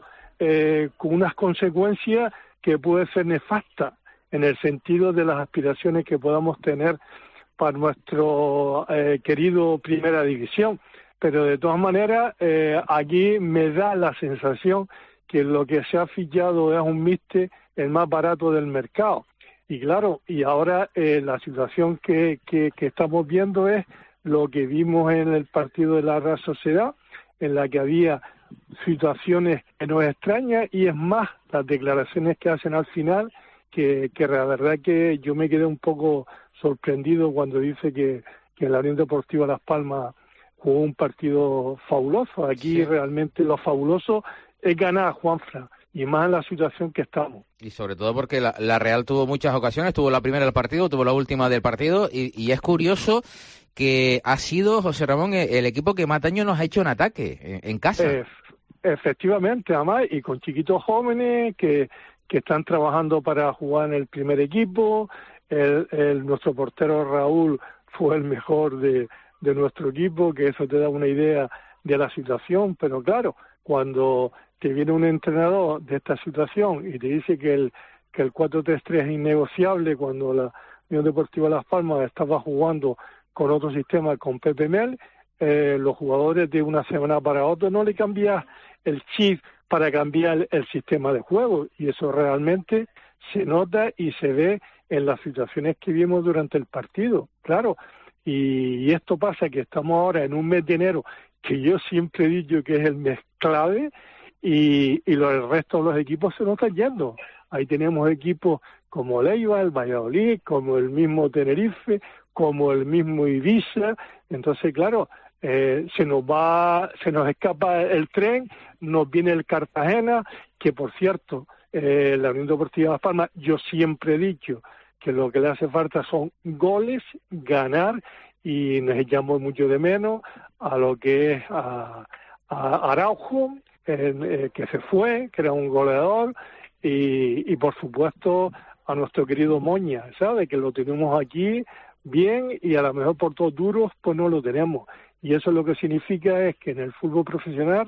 con unas consecuencias que puede ser nefasta en el sentido de las aspiraciones que podamos tener para nuestro querido Primera División. Pero de todas maneras, aquí me da la sensación que lo que se ha fichado es un míster, el más barato del mercado. Y claro, y ahora la situación que estamos viendo es lo que vimos en el partido de la Real Sociedad, en la que había situaciones que nos extrañan, y es más, las declaraciones que hacen al final, que la verdad que yo me quedé un poco sorprendido cuando dice que la Unión Deportiva Las Palmas jugó un partido fabuloso. Aquí sí, realmente lo fabuloso es ganar, Juanfran, y más en la situación que estamos.
Y sobre todo porque la Real tuvo muchas ocasiones, tuvo la primera del partido, tuvo la última del partido, y es curioso que ha sido, José Ramón, el equipo que más daño nos ha hecho en ataque, en casa.
Efectivamente, además, y con chiquitos jóvenes que están trabajando para jugar en el primer equipo. Nuestro portero Raúl fue el mejor de nuestro equipo, que eso te da una idea de la situación. Pero claro, cuando te viene un entrenador de esta situación y te dice que el 4-3-3 es innegociable, cuando la Unión Deportiva Las Palmas estaba jugando con otro sistema, con Pepe Mel, los jugadores de una semana para otra no le cambias el chip para cambiar el sistema de juego, y eso realmente se nota y se ve en las situaciones que vimos durante el partido, claro. Y esto pasa que estamos ahora en un mes de enero, que yo siempre he dicho que es el mes clave, y el resto de los equipos se nos están yendo. Ahí tenemos equipos como Leiva, el Valladolid, como el mismo Tenerife, como el mismo Ibiza. Entonces, claro, se nos escapa el tren, nos viene el Cartagena, que por cierto, la Unión Deportiva Las Palmas, yo siempre he dicho que lo que le hace falta son goles, ganar, y nos echamos mucho de menos a lo que es a Araujo, que se fue, que era un goleador, y por supuesto a nuestro querido Moña, ¿sabe? Que lo tenemos aquí bien, y a lo mejor por todos duros pues no lo tenemos. Y eso lo que significa es que en el fútbol profesional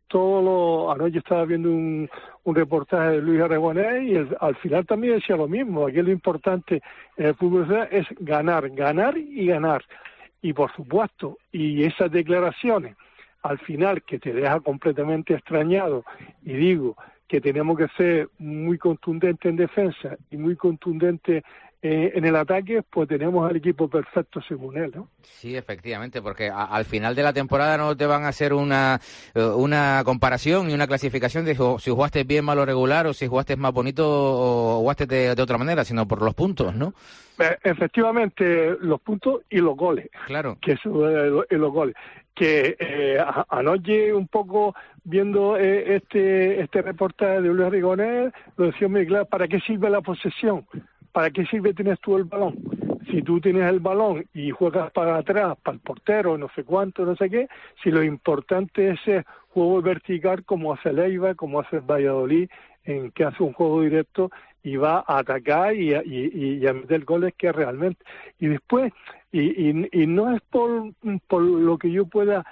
anoche estaba viendo un reportaje de Luis Aragonés, y al final también decía lo mismo. Aquí lo importante en el fútbol profesional es ganar, ganar y ganar. Y por supuesto, y esas declaraciones al final que te deja completamente extrañado, y digo que tenemos que ser muy contundentes en defensa y muy contundentes en el ataque, pues tenemos al equipo perfecto según él, ¿no?
Sí, efectivamente, porque al final de la temporada no te van a hacer una comparación ni una clasificación de si jugaste bien, mal o regular, o si jugaste más bonito o jugaste de otra manera, sino por los puntos, ¿no?
Efectivamente, los puntos y los goles.
Claro.
Que eso, los goles. Que anoche, un poco viendo este reportaje de Luis Aragonés, lo decía muy claro: ¿para qué sirve la posesión? ¿Para qué sirve tienes tú el balón? Si tú tienes el balón y juegas para atrás, para el portero, no sé cuánto, no sé qué, si lo importante es el juego vertical, como hace Leiva, como hace el Valladolid, en que hace un juego directo y va a atacar y a meter goles que realmente. Y después, y no es por lo que yo pueda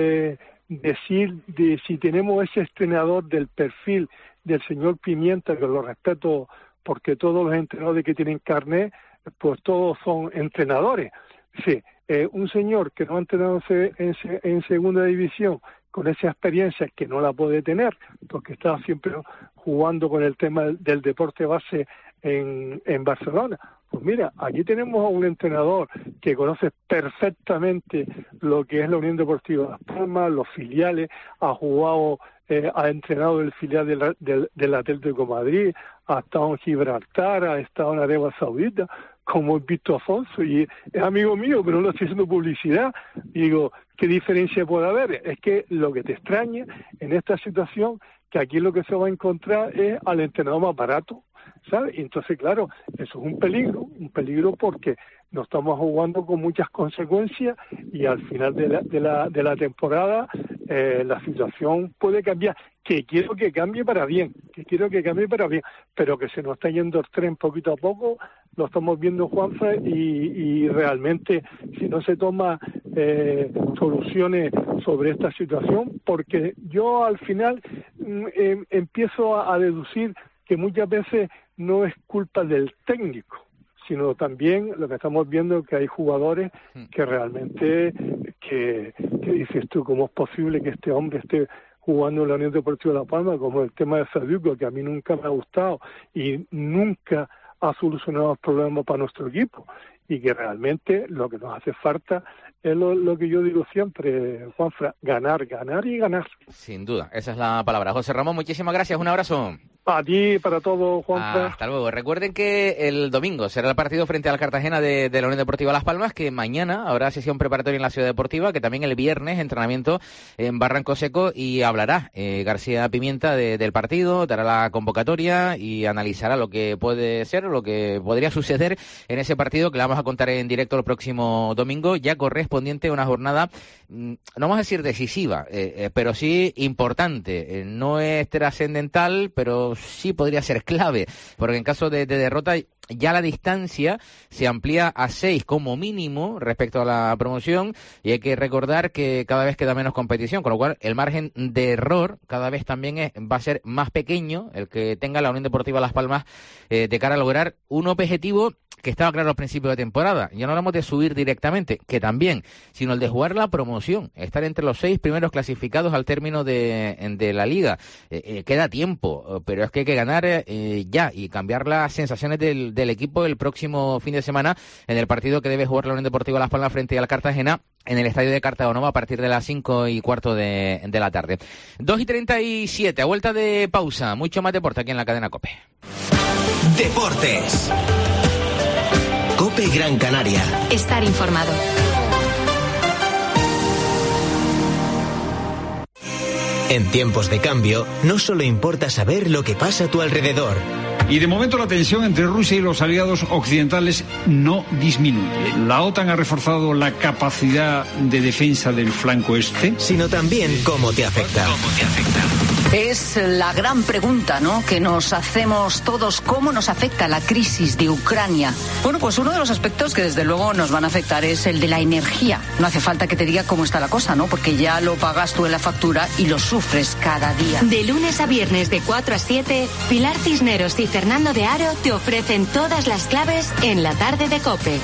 decir de si tenemos ese entrenador del perfil del señor Pimienta, que lo respeto porque todos los entrenadores que tienen carnet, pues todos son entrenadores. Sí, un señor que no ha entrenado en segunda división con esa experiencia que no la puede tener, porque está siempre jugando con el tema del deporte base en Barcelona. Pues mira, aquí tenemos a un entrenador que conoce perfectamente lo que es la Unión Deportiva Las Palmas, los filiales, ha entrenado el filial del Atlético de Madrid, ha estado en Gibraltar, ha estado en Arabia Saudita, como Víctor Afonso, y es amigo mío, pero no estoy haciendo publicidad. Y digo, ¿qué diferencia puede haber? Es que lo que te extraña en esta situación, que aquí lo que se va a encontrar es al entrenador más barato, ¿sabes? Y entonces, claro, eso es un peligro porque nos estamos jugando con muchas consecuencias y al final de la temporada la situación puede cambiar, que quiero que cambie para bien, pero que se nos está yendo el tren poquito a poco, lo estamos viendo, Juanfra, y realmente si no se toma soluciones sobre esta situación, porque yo al final empiezo a deducir que muchas veces no es culpa del técnico, sino también lo que estamos viendo que hay jugadores que realmente que dices tú, ¿cómo es posible que este hombre esté jugando en la Unión Deportiva La Palma? Como el tema de Saduco, que a mí nunca me ha gustado y nunca ha solucionado el problema para nuestro equipo, y que realmente lo que nos hace falta es lo que yo digo siempre, Juanfra, ganar y ganar. Sin duda, esa es la palabra. José Ramón, muchísimas gracias, un abrazo. A ti, para todo, Juanfra. Hasta luego. Recuerden que el domingo será el partido frente al Cartagena de la Unión Deportiva Las Palmas, que mañana habrá sesión preparatoria en la Ciudad Deportiva, que también el viernes entrenamiento en Barranco Seco, y hablará García Pimienta del partido, dará la convocatoria y analizará lo que puede ser, lo que podría suceder en ese partido, que le vamos a contar en directo el próximo domingo, ya correspondiente a una jornada, no vamos a decir decisiva, pero sí importante. No es trascendental, pero sí podría ser clave, porque en caso de derrota ya la distancia se amplía a 6 como mínimo respecto a la promoción, y hay que recordar que cada vez queda menos competición, con lo cual el margen de error cada vez también va a ser más pequeño, el que tenga la Unión Deportiva Las Palmas de cara a lograr un objetivo que estaba claro al principio de temporada. Ya no hablamos de subir directamente, que también, sino el de jugar la promoción, estar entre los 6 primeros clasificados al término de la liga. Queda tiempo, pero es que hay que ganar ya y cambiar las sensaciones del equipo el próximo fin de semana en el partido que debe jugar la Unión Deportiva Las Palmas frente al Cartagena en el estadio de Cartagonova a partir de las 5:15 de la tarde. 2:37, a vuelta de pausa, mucho más deporte aquí en la cadena COPE.
Deportes. COPE Gran Canaria.
Estar informado.
En tiempos de cambio, no solo importa saber lo que pasa a tu alrededor.
Y de momento la tensión entre Rusia y los aliados occidentales no disminuye. La OTAN ha reforzado la capacidad de defensa del flanco este.
Sino también cómo te afecta.
Es la gran pregunta, ¿no?, que nos hacemos todos. ¿Cómo nos afecta la crisis de Ucrania? Bueno, pues uno de los aspectos que desde luego nos van a afectar es el de la energía. No hace falta que te diga cómo está la cosa, ¿no?, porque ya lo pagas tú en la factura y lo sufres cada día.
De lunes a viernes de 4 a 7, Pilar Cisneros y Fernando de Aro te ofrecen todas las claves en la tarde de COPE.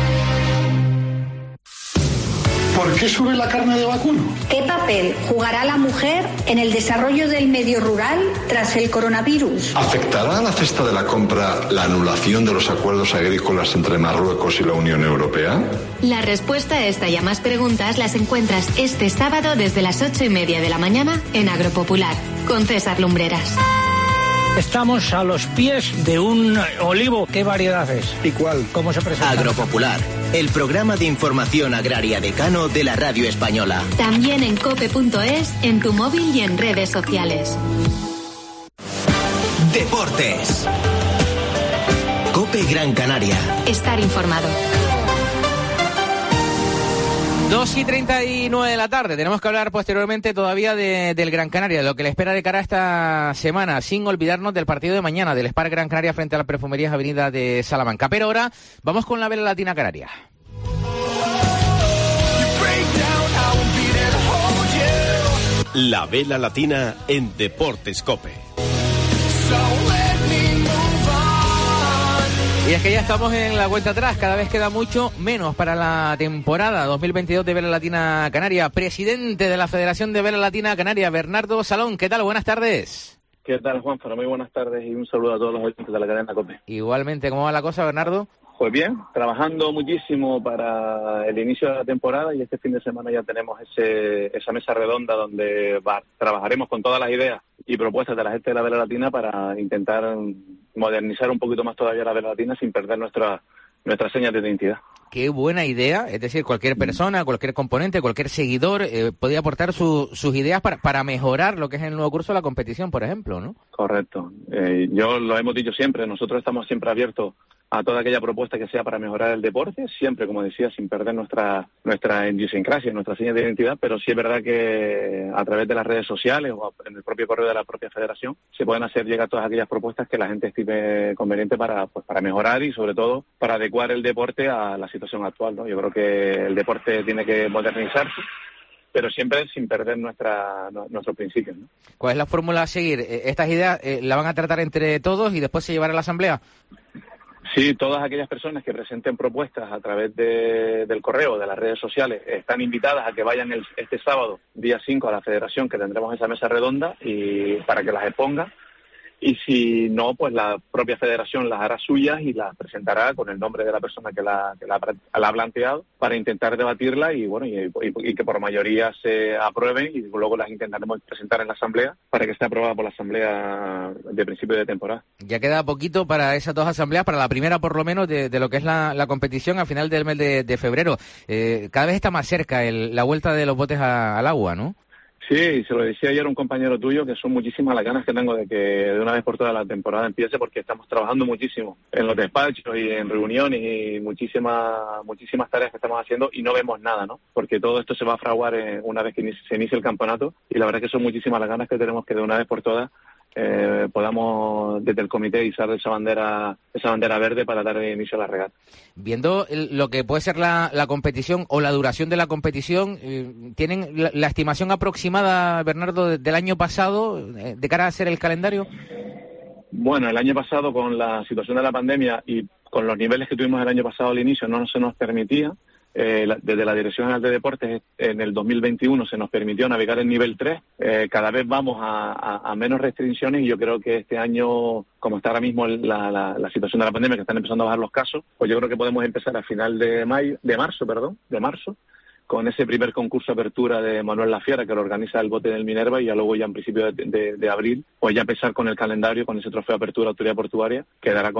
¿Por qué sube la carne de vacuno?
¿Qué papel jugará la mujer en el desarrollo del medio rural tras el coronavirus?
¿Afectará a la cesta de la compra la anulación de los acuerdos agrícolas entre Marruecos y la Unión Europea?
La respuesta a esta y a más preguntas las encuentras este sábado desde las 8:30 de la mañana en Agropopular, con César Lumbreras.
Estamos a los pies de un olivo. ¿Qué variedad es? ¿Y cuál? ¿Cómo se presenta?
Agropopular, el programa de información agraria decano de la radio española.
También en cope.es, en tu móvil y en redes sociales.
Deportes. COPE Gran Canaria.
Estar informado.
2:39 de la tarde. Tenemos que hablar posteriormente todavía del Gran Canaria, de lo que le espera de cara a esta semana, sin olvidarnos del partido de mañana, del Spar Gran Canaria frente a las Perfumerías Avenida de Salamanca. Pero ahora vamos con la Vela Latina Canaria.
La Vela Latina en Deportes COPE.
Y es que ya estamos en la vuelta atrás, cada vez queda mucho menos para la temporada 2022 de Vela Latina Canaria. Presidente de la Federación de Vela Latina Canaria, Bernardo Salón, ¿qué tal? Buenas tardes.
¿Qué tal, Juanfran? Muy buenas tardes y un saludo a todos los oyentes de la cadena COPE.
Igualmente, ¿cómo va la cosa, Bernardo?
Pues bien, trabajando muchísimo para el inicio de la temporada y este fin de semana ya tenemos esa mesa redonda donde trabajaremos con todas las ideas y propuestas de la gente de la Vela Latina para intentar modernizar un poquito más todavía la Vela Latina sin perder nuestras señas de identidad.
Qué buena idea, es decir, cualquier persona, cualquier componente, cualquier seguidor podía aportar sus ideas para mejorar lo que es el nuevo curso de la competición, por ejemplo, ¿no?
Correcto. Yo lo hemos dicho siempre, nosotros estamos siempre abiertos a toda aquella propuesta que sea para mejorar el deporte, siempre, como decía, sin perder nuestra idiosincrasia, nuestra seña de identidad, pero sí es verdad que a través de las redes sociales o en el propio correo de la propia federación se pueden hacer llegar todas aquellas propuestas que la gente estime conveniente para mejorar y sobre todo para adecuar el deporte a la situación actual, ¿no? Yo creo que el deporte tiene que modernizarse, pero siempre sin perder nuestros principios, ¿no?
¿Cuál es la fórmula a seguir? ¿Estas ideas la van a tratar entre todos y después se llevará a la asamblea?
Sí, todas aquellas personas que presenten propuestas a través del correo, de las redes sociales, están invitadas a que vayan este sábado, día 5, a la federación, que tendremos esa mesa redonda y para que las exponga. Y si no, pues la propia federación las hará suyas y las presentará con el nombre de la persona que la ha planteado para intentar debatirla y bueno y que por mayoría se aprueben y luego las intentaremos presentar en la asamblea para que esté aprobada por la asamblea de principio de temporada.
Ya queda poquito para esas dos asambleas, para la primera por lo menos de lo que es la competición a final del mes de febrero. Cada vez está más cerca la vuelta de los botes al agua, ¿no?
Sí, se lo decía ayer a un compañero tuyo que son muchísimas las ganas que tengo de que de una vez por todas la temporada empiece porque estamos trabajando muchísimo en los despachos y en reuniones y muchísimas tareas que estamos haciendo y no vemos nada, ¿no? Porque todo esto se va a fraguar una vez que se inicie el campeonato y la verdad es que son muchísimas las ganas que tenemos que de una vez por todas podamos desde el comité izar esa bandera verde para dar inicio a la regata.
Viendo lo que puede ser la competición o la duración de la competición, ¿tienen la estimación aproximada, Bernardo, del año pasado de cara a hacer el calendario?
Bueno, el año pasado con la situación de la pandemia y con los niveles que tuvimos el año pasado al inicio no se nos permitía. Desde la Dirección General de Deportes en el 2021 se nos permitió navegar en nivel 3. Cada vez vamos a menos restricciones y yo creo que este año, como está ahora mismo la situación de la pandemia, que están empezando a bajar los casos, pues yo creo que podemos empezar a final de marzo, con ese primer concurso de apertura de Manuel Lafiera, que lo organiza el bote del Minerva, y ya luego ya en principio de abril, pues ya empezar con el calendario, con ese trofeo de apertura de Autoridad Portuaria, que dará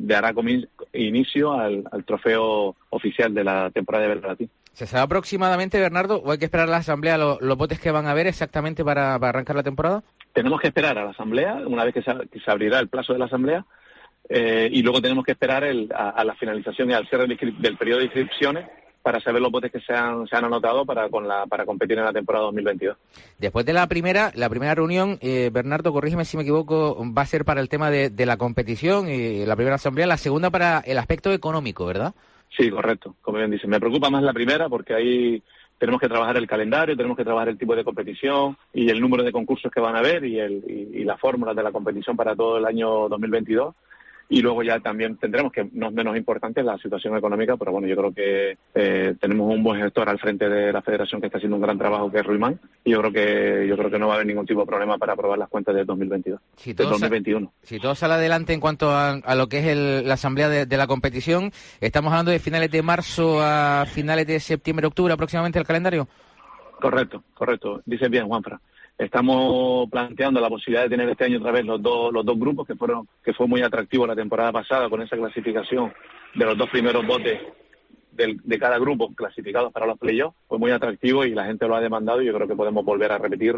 inicio al trofeo oficial de la temporada de Vela Latina.
¿Se sabe aproximadamente, Bernardo, o hay que esperar a la asamblea los botes que van a haber exactamente para arrancar la temporada?
Tenemos que esperar a la asamblea, una vez que se abrirá el plazo de la asamblea, y luego tenemos que esperar a la finalización y al cierre del periodo de inscripciones para saber los botes que se han anotado para competir en la temporada 2022.
Después de la primera reunión, Bernardo, corrígeme si me equivoco, va a ser para el tema de la competición y la primera asamblea, la segunda para el aspecto económico, ¿verdad?
Sí, correcto, como bien dice. Me preocupa más la primera porque ahí tenemos que trabajar el calendario, tenemos que trabajar el tipo de competición y el número de concursos que van a haber y las fórmulas de la competición para todo el año 2022. Y luego ya también tendremos, que no es menos importante, la situación económica, pero bueno, yo creo que tenemos un buen gestor al frente de la federación que está haciendo un gran trabajo, que es Ruimán, y yo creo que no va a haber ningún tipo de problema para aprobar las cuentas del 2022, del 2021.
Si todo sale adelante en cuanto a lo que es la asamblea de la competición, estamos hablando de finales de marzo a finales de septiembre, octubre aproximadamente el calendario.
Correcto, dices bien, Juanfran. Estamos planteando la posibilidad de tener este año otra vez los dos grupos que fue muy atractivo la temporada pasada con esa clasificación de los dos primeros botes de cada grupo clasificados para los playoffs. Fue muy atractivo y la gente lo ha demandado y yo creo que podemos volver a repetirlo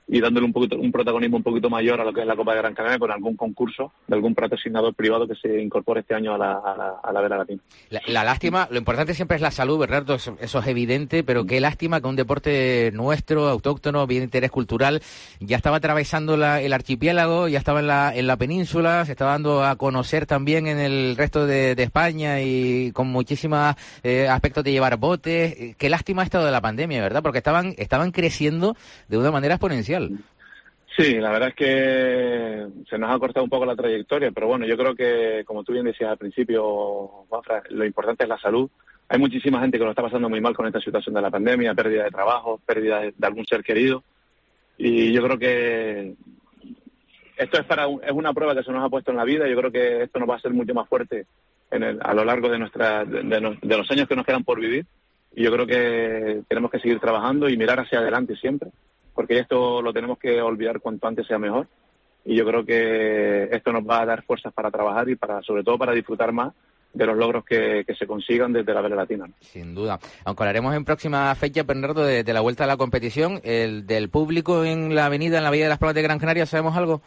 y dándole un protagonismo un poquito mayor a lo que es la Copa de Gran Canaria con algún concurso de algún patrocinador privado que se incorpore este año a la Vela Latina.
La lástima, lo importante siempre es la salud, Bernardo, eso es evidente, pero qué lástima que un deporte nuestro, autóctono, bien de interés cultural, ya estaba atravesando el archipiélago, ya estaba en la península, se estaba dando a conocer también en el resto de España y con muchísimos aspectos de llevar botes. Qué lástima esto de la pandemia, ¿verdad? Porque estaban creciendo de una manera exponencial.
Sí, la verdad es que se nos ha cortado un poco la trayectoria, pero bueno, yo creo que, como tú bien decías al principio, Juanfran, lo importante es la salud. Hay muchísima gente que lo está pasando muy mal con esta situación de la pandemia, pérdida de trabajo, pérdida de algún ser querido, y yo creo que esto es una prueba que se nos ha puesto en la vida. Yo creo que esto nos va a hacer mucho más fuerte a lo largo de los años que nos quedan por vivir, y yo creo que tenemos que seguir trabajando y mirar hacia adelante siempre, porque esto lo tenemos que olvidar cuanto antes sea mejor, y yo creo que esto nos va a dar fuerzas para trabajar y sobre todo para disfrutar más de los logros que se consigan desde la Vela Latina.
Sin duda. Aunque hablaremos en próxima fecha, Bernardo, de la vuelta a la competición, del público en la avenida, en la Villa de las Palmas de Gran Canaria, ¿sabemos algo?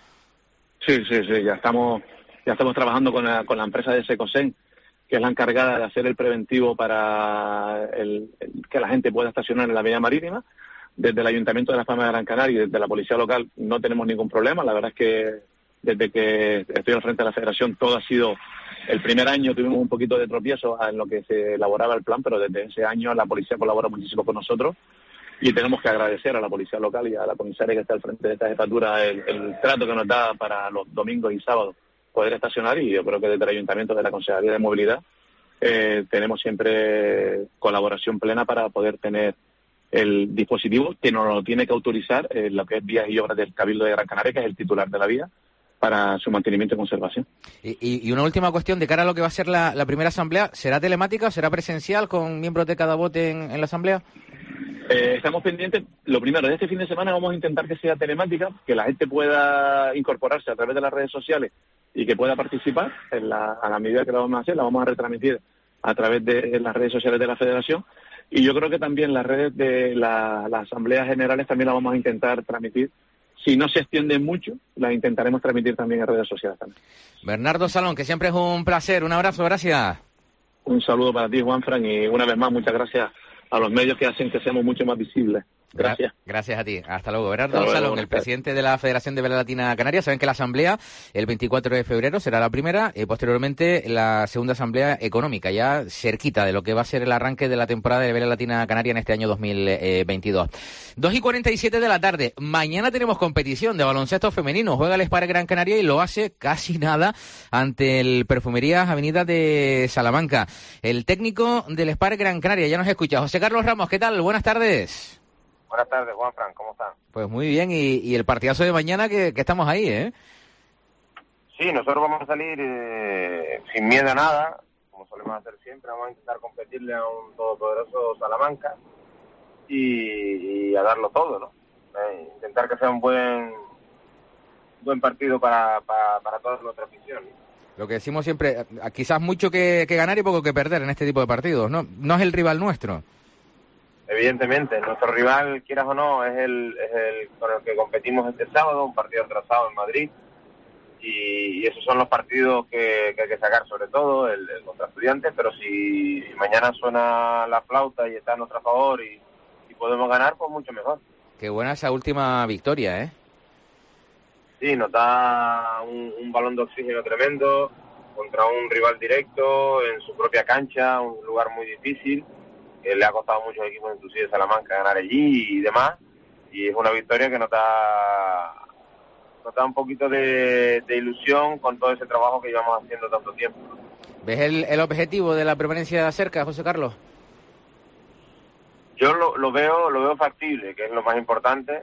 Sí, ya estamos trabajando con la empresa de Secosen, que es la encargada de hacer el preventivo para que la gente pueda estacionar en la vía marítima. Desde el Ayuntamiento de Las Palmas de Gran Canaria y desde la Policía Local no tenemos ningún problema. La verdad es que desde que estoy al frente de la Federación todo ha sido... El primer año tuvimos un poquito de tropiezo en lo que se elaboraba el plan, pero desde ese año la Policía colabora muchísimo con nosotros y tenemos que agradecer a la Policía Local y a la comisaria que está al frente de esta jefatura el trato que nos da para los domingos y sábados poder estacionar, y yo creo que desde el Ayuntamiento, de la Consejería de Movilidad, tenemos siempre colaboración plena para poder tener el dispositivo que nos lo tiene que autorizar lo que es Vías y Obras del Cabildo de Gran Canaria, que es el titular de la vía, para su mantenimiento y conservación.
Y una última cuestión, de cara a lo que va a ser la primera asamblea, ¿será telemática o será presencial con miembros de cada bote en la asamblea?
Estamos pendientes, lo primero, de este fin de semana vamos a intentar que sea telemática, que la gente pueda incorporarse a través de las redes sociales y que pueda participar a la medida que lo vamos a hacer, la vamos a retransmitir a través de las redes sociales de la Federación. Y yo creo que también las redes de las asambleas generales también las vamos a intentar transmitir. Si no se extienden mucho, las intentaremos transmitir también en redes sociales también.
Bernardo Salón, que siempre es un placer. Un abrazo, gracias.
Un saludo para ti, Juanfran, y una vez más, muchas gracias a los medios que hacen que seamos mucho más visibles. Gracias.
Gracias a ti. Hasta luego. Bernardo Salón, el presidente de la Federación de Vela Latina Canaria. Saben que la asamblea el 24 de febrero será la primera y posteriormente la segunda asamblea económica, ya cerquita de lo que va a ser el arranque de la temporada de Vela Latina Canaria en este año 2022. 2:47 de la tarde. Mañana tenemos competición de baloncesto femenino. Juega el Spar Gran Canaria y lo hace casi nada ante el Perfumerías Avenida de Salamanca. El técnico del Spar Gran Canaria ya nos escucha. José Carlos Ramos, ¿qué tal? Buenas tardes.
Buenas tardes, Juanfran, ¿cómo están?
Pues muy bien, y el partidazo de mañana que estamos ahí, ¿eh?
Sí, nosotros vamos a salir sin miedo a nada, como solemos hacer siempre. Vamos a intentar competirle a un todopoderoso Salamanca y a darlo todo, ¿no? Intentar que sea un buen partido para toda nuestra afición, ¿no?
Lo que decimos siempre, quizás mucho que ganar y poco que perder en este tipo de partidos, ¿no? No es el rival nuestro.
Evidentemente, nuestro rival, quieras o no, es el con el que competimos este sábado, un partido atrasado en Madrid, y esos son los partidos que hay que sacar, sobre todo el contra Estudiantes, pero si mañana suena la flauta y está a nuestro favor y podemos ganar, pues mucho mejor.
Qué buena esa última victoria, ¿eh?
Sí, nos da un balón de oxígeno tremendo contra un rival directo en su propia cancha, un lugar muy difícil, que le ha costado a muchos equipos, inclusive Salamanca, ganar allí y demás, y es una victoria que nos da un poquito de ilusión con todo ese trabajo que llevamos haciendo tanto tiempo.
¿Ves el objetivo de la permanencia cerca, José Carlos?
Yo lo veo factible, que es lo más importante.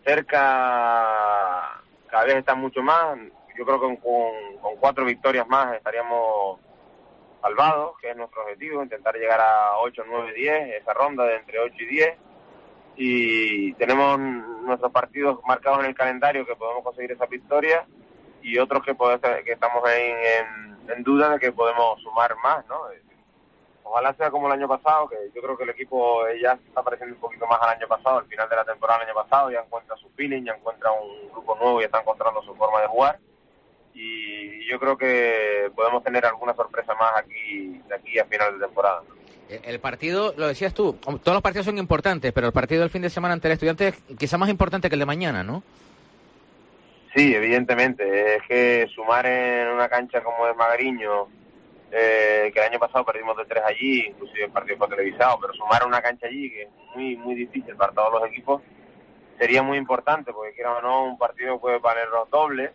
Cerca cada vez está mucho más. Yo creo que con 4 victorias más estaríamos salvados, que es nuestro objetivo, intentar llegar a 8, 9, 10, esa ronda de entre 8 y 10, y tenemos nuestros partidos marcados en el calendario que podemos conseguir esa victoria, y otros que estamos en duda de que podemos sumar más, ¿no? Ojalá sea como el año pasado, que yo creo que el equipo ya se está pareciendo un poquito más al año pasado, al final de la temporada del año pasado, ya encuentra su feeling, ya encuentra un grupo nuevo y está encontrando su forma de jugar. Y yo creo que podemos tener alguna sorpresa más de aquí a final de temporada.
El partido, lo decías tú, todos los partidos son importantes, pero el partido del fin de semana ante el Estudiantes es quizá más importante que el de mañana, ¿no?
Sí, evidentemente. Es que sumar en una cancha como el Magariño, que el año pasado perdimos de 3 allí, inclusive el partido fue televisado, pero sumar una cancha allí, que es muy muy difícil para todos los equipos, sería muy importante, porque quiera o no, un partido puede valer los dobles,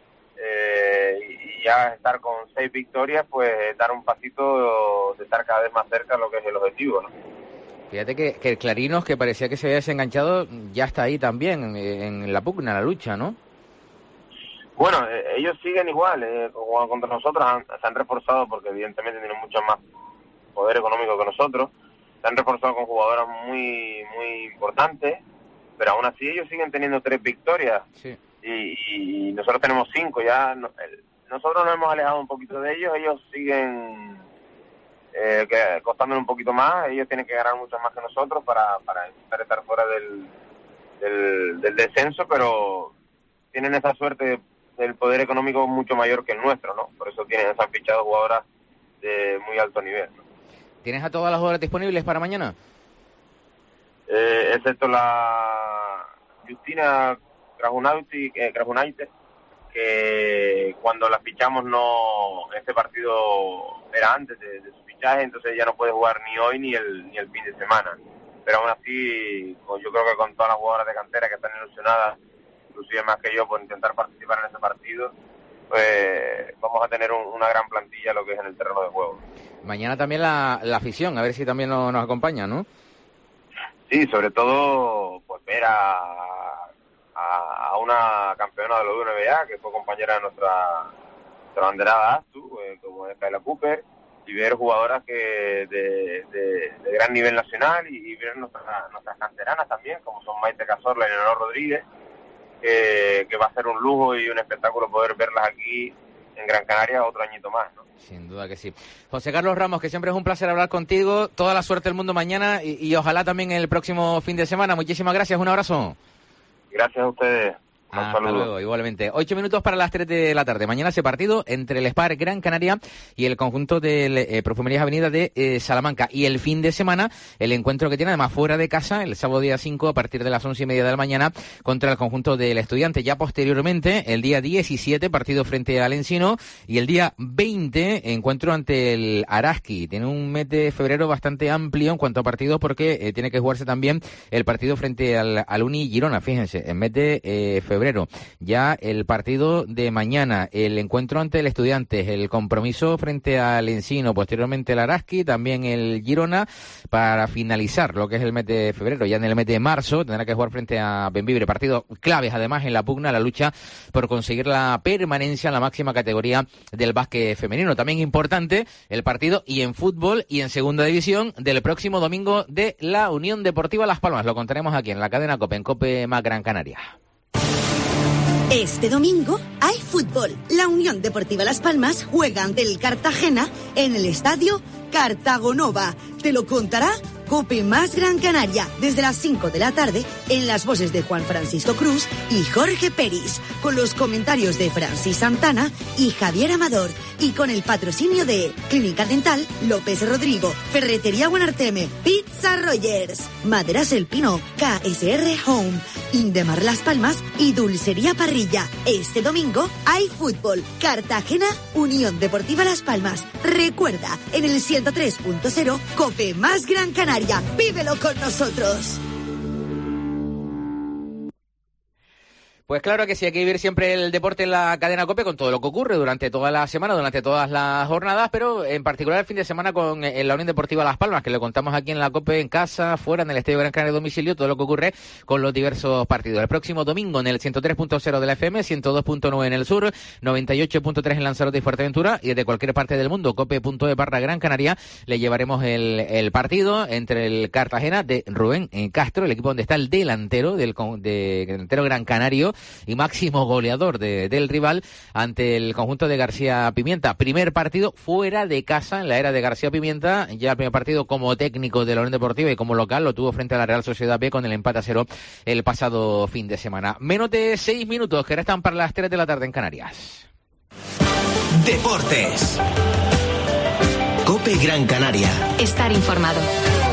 y ya estar con 6 victorias, pues dar un pasito de estar cada vez más cerca de lo que es el objetivo, ¿no?
Fíjate que el Clarinos, que parecía que se había desenganchado, ya está ahí también, en la pugna, en la lucha, ¿no?
Bueno, ellos siguen igual, como contra nosotros se han reforzado porque evidentemente tienen mucho más poder económico que nosotros, se han reforzado con jugadoras muy muy importantes, pero aún así ellos siguen teniendo 3 victorias.
Sí.
Y nosotros tenemos 5 ya. Nosotros nos hemos alejado un poquito de ellos siguen costándonos un poquito más, ellos tienen que ganar mucho más que nosotros para intentar estar fuera del descenso, pero tienen esa suerte del poder económico mucho mayor que el nuestro, ¿no? Por eso se han fichado jugadoras de muy alto nivel, ¿no?
¿Tienes a todas las jugadoras disponibles para mañana?
Excepto la Justina Krajunaite, que cuando la fichamos este partido era antes de su fichaje, entonces ya no puede jugar ni hoy ni el fin de semana. Pero aún así, yo creo que con todas las jugadoras de cantera que están ilusionadas, inclusive más que yo, por intentar participar en ese partido, pues vamos a tener una gran plantilla lo que es en el terreno de juego.
Mañana también la afición, a ver si también nos acompaña, ¿no?
Sí, sobre todo pues ver a una campeona de la WNBA, que fue compañera de nuestra banderada Astu, como es Kayla Cooper, y ver jugadoras que de gran nivel nacional, y ver nuestras canteranas también, como son Maite Cazorla y Leonor Rodríguez, que va a ser un lujo y un espectáculo poder verlas aquí en Gran Canaria otro añito más, ¿no?
Sin duda que sí. José Carlos Ramos, que siempre es un placer hablar contigo, toda la suerte del mundo mañana y ojalá también el próximo fin de semana. Muchísimas gracias, un abrazo.
Gracias a ustedes.
Hasta luego, igualmente. 8 minutos para las 3 de la tarde. Mañana ese partido entre el Spar Gran Canaria y el conjunto del Perfumerías Avenida de Salamanca. Y el fin de semana, el encuentro que tiene además fuera de casa, el sábado día 5 a partir de las 11:30 de la mañana contra el conjunto del Estudiante. Ya posteriormente, el día 17, partido frente al Encino, y el día 20, encuentro ante el Araski. Tiene un mes de febrero bastante amplio en cuanto a partidos porque tiene que jugarse también el partido frente al Uni Girona. Fíjense, en mes de febrero. Ya el partido de mañana, el encuentro ante el Estudiantes, el compromiso frente al Encino, posteriormente el Araski, también el Girona, para finalizar lo que es el mes de febrero. Ya en el mes de marzo tendrá que jugar frente a Bembibre. Partidos claves además en la pugna, la lucha por conseguir la permanencia en la máxima categoría del básquet femenino. También importante el partido y en fútbol y en segunda división del próximo domingo de la Unión Deportiva Las Palmas. Lo contaremos aquí en la cadena COPE, en COPE más Gran Canaria.
Este domingo hay fútbol. La Unión Deportiva Las Palmas juega ante el Cartagena en el estadio Cartagonova. Te lo contará COPE más Gran Canaria desde las 5 de la tarde en las voces de Juan Francisco Cruz y Jorge Peris, con los comentarios de Francis Santana y Javier Amador, y con el patrocinio de Clínica Dental López Rodrigo, Ferretería Buenarteme, Pizza Rogers, Maderas El Pino, KSR Home, Indemar Las Palmas y Dulcería Parrilla. Este domingo hay fútbol. Cartagena, Unión Deportiva Las Palmas. Recuerda, en el 103.0 COPE más Gran Canaria. ¡Vívelo con nosotros!
Pues claro que sí, hay que vivir siempre el deporte en la cadena COPE con todo lo que ocurre durante toda la semana, durante todas las jornadas, pero en particular el fin de semana con la Unión Deportiva Las Palmas, que le contamos aquí en la COPE, en casa, fuera, en el Estadio Gran Canaria de domicilio, todo lo que ocurre con los diversos partidos. El próximo domingo en el 103.0 de la FM, 102.9 en el sur, 98.3 en Lanzarote y Fuerteventura, y desde cualquier parte del mundo, cope.e/Gran Canaria, le llevaremos el partido entre el Cartagena de Rubén Castro, el equipo donde está el delantero, delantero gran canario, y máximo goleador del rival ante el conjunto de García Pimienta. Primer partido fuera de casa en la era de García Pimienta, ya el primer partido como técnico de la Unión Deportiva y como local lo tuvo frente a la Real Sociedad B con el empate a 0 el pasado fin de semana. Menos de 6 minutos que restan para las 3 de la tarde en Canarias.
Deportes. COPE Gran Canaria.
Estar informado.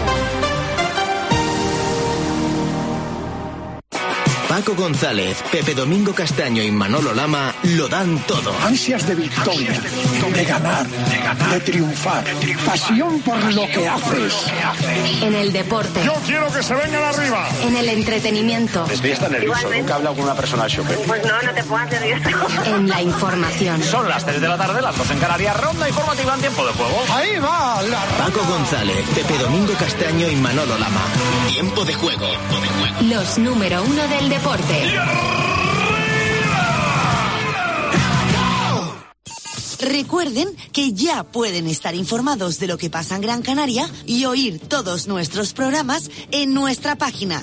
Paco González, Pepe Domingo Castaño y Manolo Lama lo dan todo.
Ansias de victoria, de ganar, de triunfar, pasión por lo que haces.
En el deporte.
Yo quiero que se vengan arriba.
En el entretenimiento.
Estoy hasta nervioso, nunca he hablado con una persona al choque.
Pues no te pongas nervioso.
En la información.
Son las 3 de la tarde, las 2 en Canarias, ronda informativa en tiempo de juego.
Ahí va la
Paco González, Pepe Domingo Castaño y Manolo Lama. Tiempo de juego.
Los número 1 del deporte.
Recuerden que ya pueden estar informados de lo que pasa en Gran Canaria y oír todos nuestros programas en nuestra página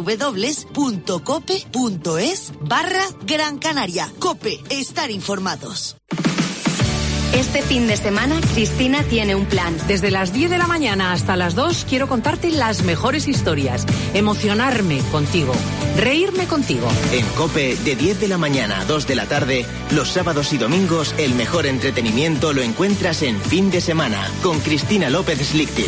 www.cope.es/Gran Canaria. COPE, estar informados.
Este fin de semana, Cristina tiene un plan.
Desde las 10 de la mañana hasta las 2 quiero contarte las mejores historias, emocionarme contigo, reírme contigo.
En COPE, de 10 de la mañana a 2 de la tarde, los sábados y domingos, el mejor entretenimiento lo encuentras en Fin de Semana, con Cristina López Slichting.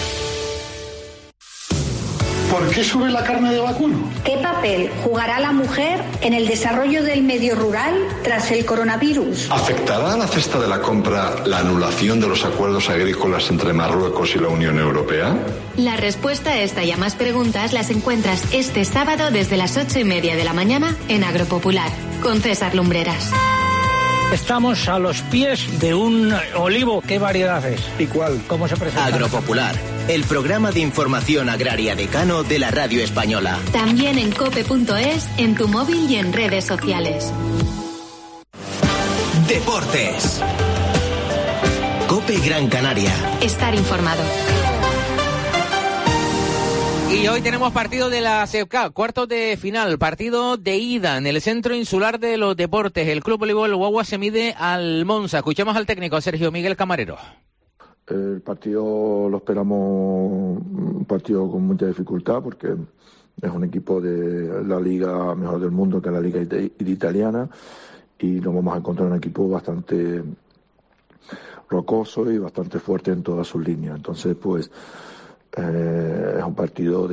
¿Por qué sube la carne de vacuno?
¿Qué papel jugará la mujer en el desarrollo del medio rural tras el coronavirus?
¿Afectará a la cesta de la compra la anulación de los acuerdos agrícolas entre Marruecos y la Unión Europea?
La respuesta a esta y a más preguntas las encuentras este sábado desde las 8:30 de la mañana en Agropopular, con César Lumbreras.
Estamos a los pies de un olivo. ¿Qué variedad es? ¿Y cuál? ¿Cómo se presenta?
Agropopular, el programa de información agraria decano de la radio española.
También en cope.es, en tu móvil y en redes sociales.
Deportes. COPE Gran Canaria.
Estar informado.
Y hoy tenemos partido de la CEPCA, cuartos de final, partido de ida en el Centro Insular de los Deportes. El Club Voleibol Guagua se mide al Monza. Escuchamos al técnico Sergio Miguel Camarero.
El partido lo esperamos un partido con mucha dificultad porque es un equipo de la liga mejor del mundo, que es la liga italiana, y nos vamos a encontrar un equipo bastante rocoso y bastante fuerte en todas sus líneas. Entonces, pues, es un partido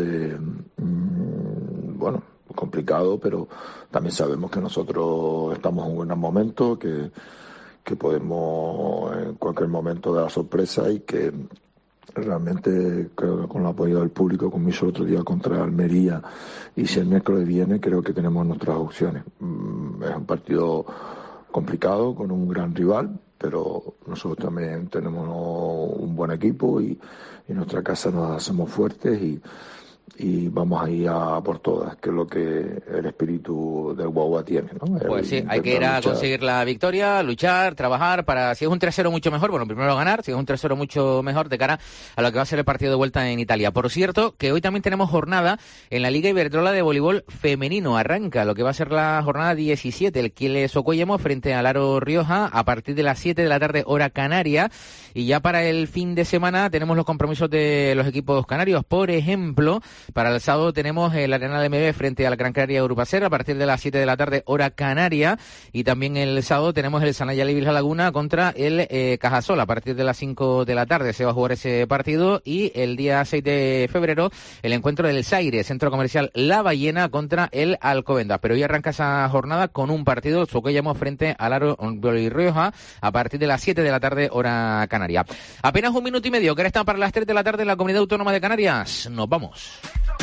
complicado, pero también sabemos que nosotros estamos en un gran momento, que podemos en cualquier momento dar sorpresa y que realmente creo que con el apoyo del público, como hizo el otro día contra Almería, y si el miércoles viene, creo que tenemos nuestras opciones. Es un partido complicado con un gran rival, pero nosotros también tenemos un buen equipo y en nuestra casa nos hacemos fuertes y vamos a ir a por todas, que es lo que el espíritu del Guagua tiene, ¿no?
Pues sí, hay que ir a conseguir la victoria, luchar, trabajar para, si es un 3-0 mucho mejor, bueno, primero ganar, si es un 3-0 mucho mejor de cara a lo que va a ser el partido de vuelta en Italia. Por cierto, que hoy también tenemos jornada en la Liga Iberdrola de Voleibol Femenino. Arranca lo que va a ser la jornada 17, el Quiles Ocoyemo frente al Aro Rioja a partir de las 7 de la tarde, hora canaria. Y ya para el fin de semana tenemos los compromisos de los equipos canarios. Por ejemplo, para el sábado tenemos el Arenal MB frente al Gran Canaria Urupacera a partir de las 7 de la tarde, hora canaria. Y también el sábado tenemos el Sanaya Livil Laguna contra el Cajasol a partir de las 5 de la tarde. Se va a jugar ese partido. Y el día 6 de febrero el encuentro del Zaire, Centro Comercial La Ballena contra el Alcobendas. Pero hoy arranca esa jornada con un partido, Socollamos frente al Aro Rioja a partir de las 7 de la tarde, hora canaria. Apenas un minuto y medio que restan para las 3 de la tarde en la Comunidad Autónoma de Canarias. Nos vamos.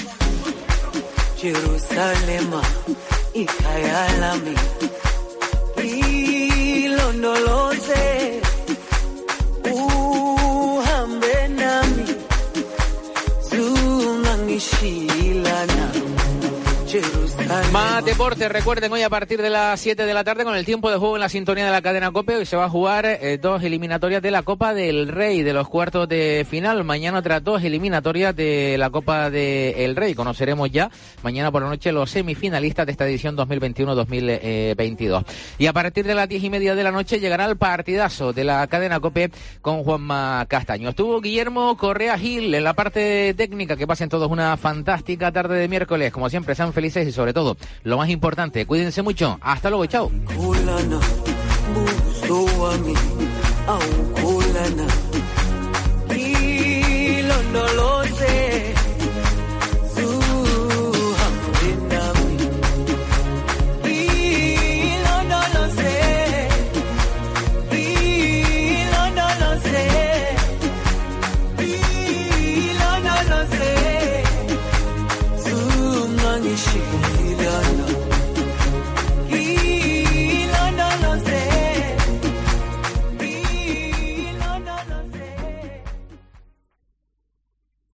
Jerusalema ikayalami ilondoloze uhambe nami zungangishilana Jerusalema.
Más deporte, recuerden, hoy a partir de las 7 de la tarde con el tiempo de juego en la sintonía de la cadena COPE. Hoy se va a jugar 2 eliminatorias de la Copa del Rey, de los cuartos de final. Mañana otras 2 eliminatorias de la Copa del Rey. Conoceremos ya mañana por la noche los semifinalistas de esta edición 2021-2022. Y a partir de las 10:30 de la noche llegará el partidazo de la cadena COPE con Juanma Castaño. Estuvo Guillermo Correa Gil en la parte técnica. Que pasen todos una fantástica tarde de miércoles. Como siempre, sean felices y sobre todo, lo más importante, cuídense mucho. Hasta luego, chao.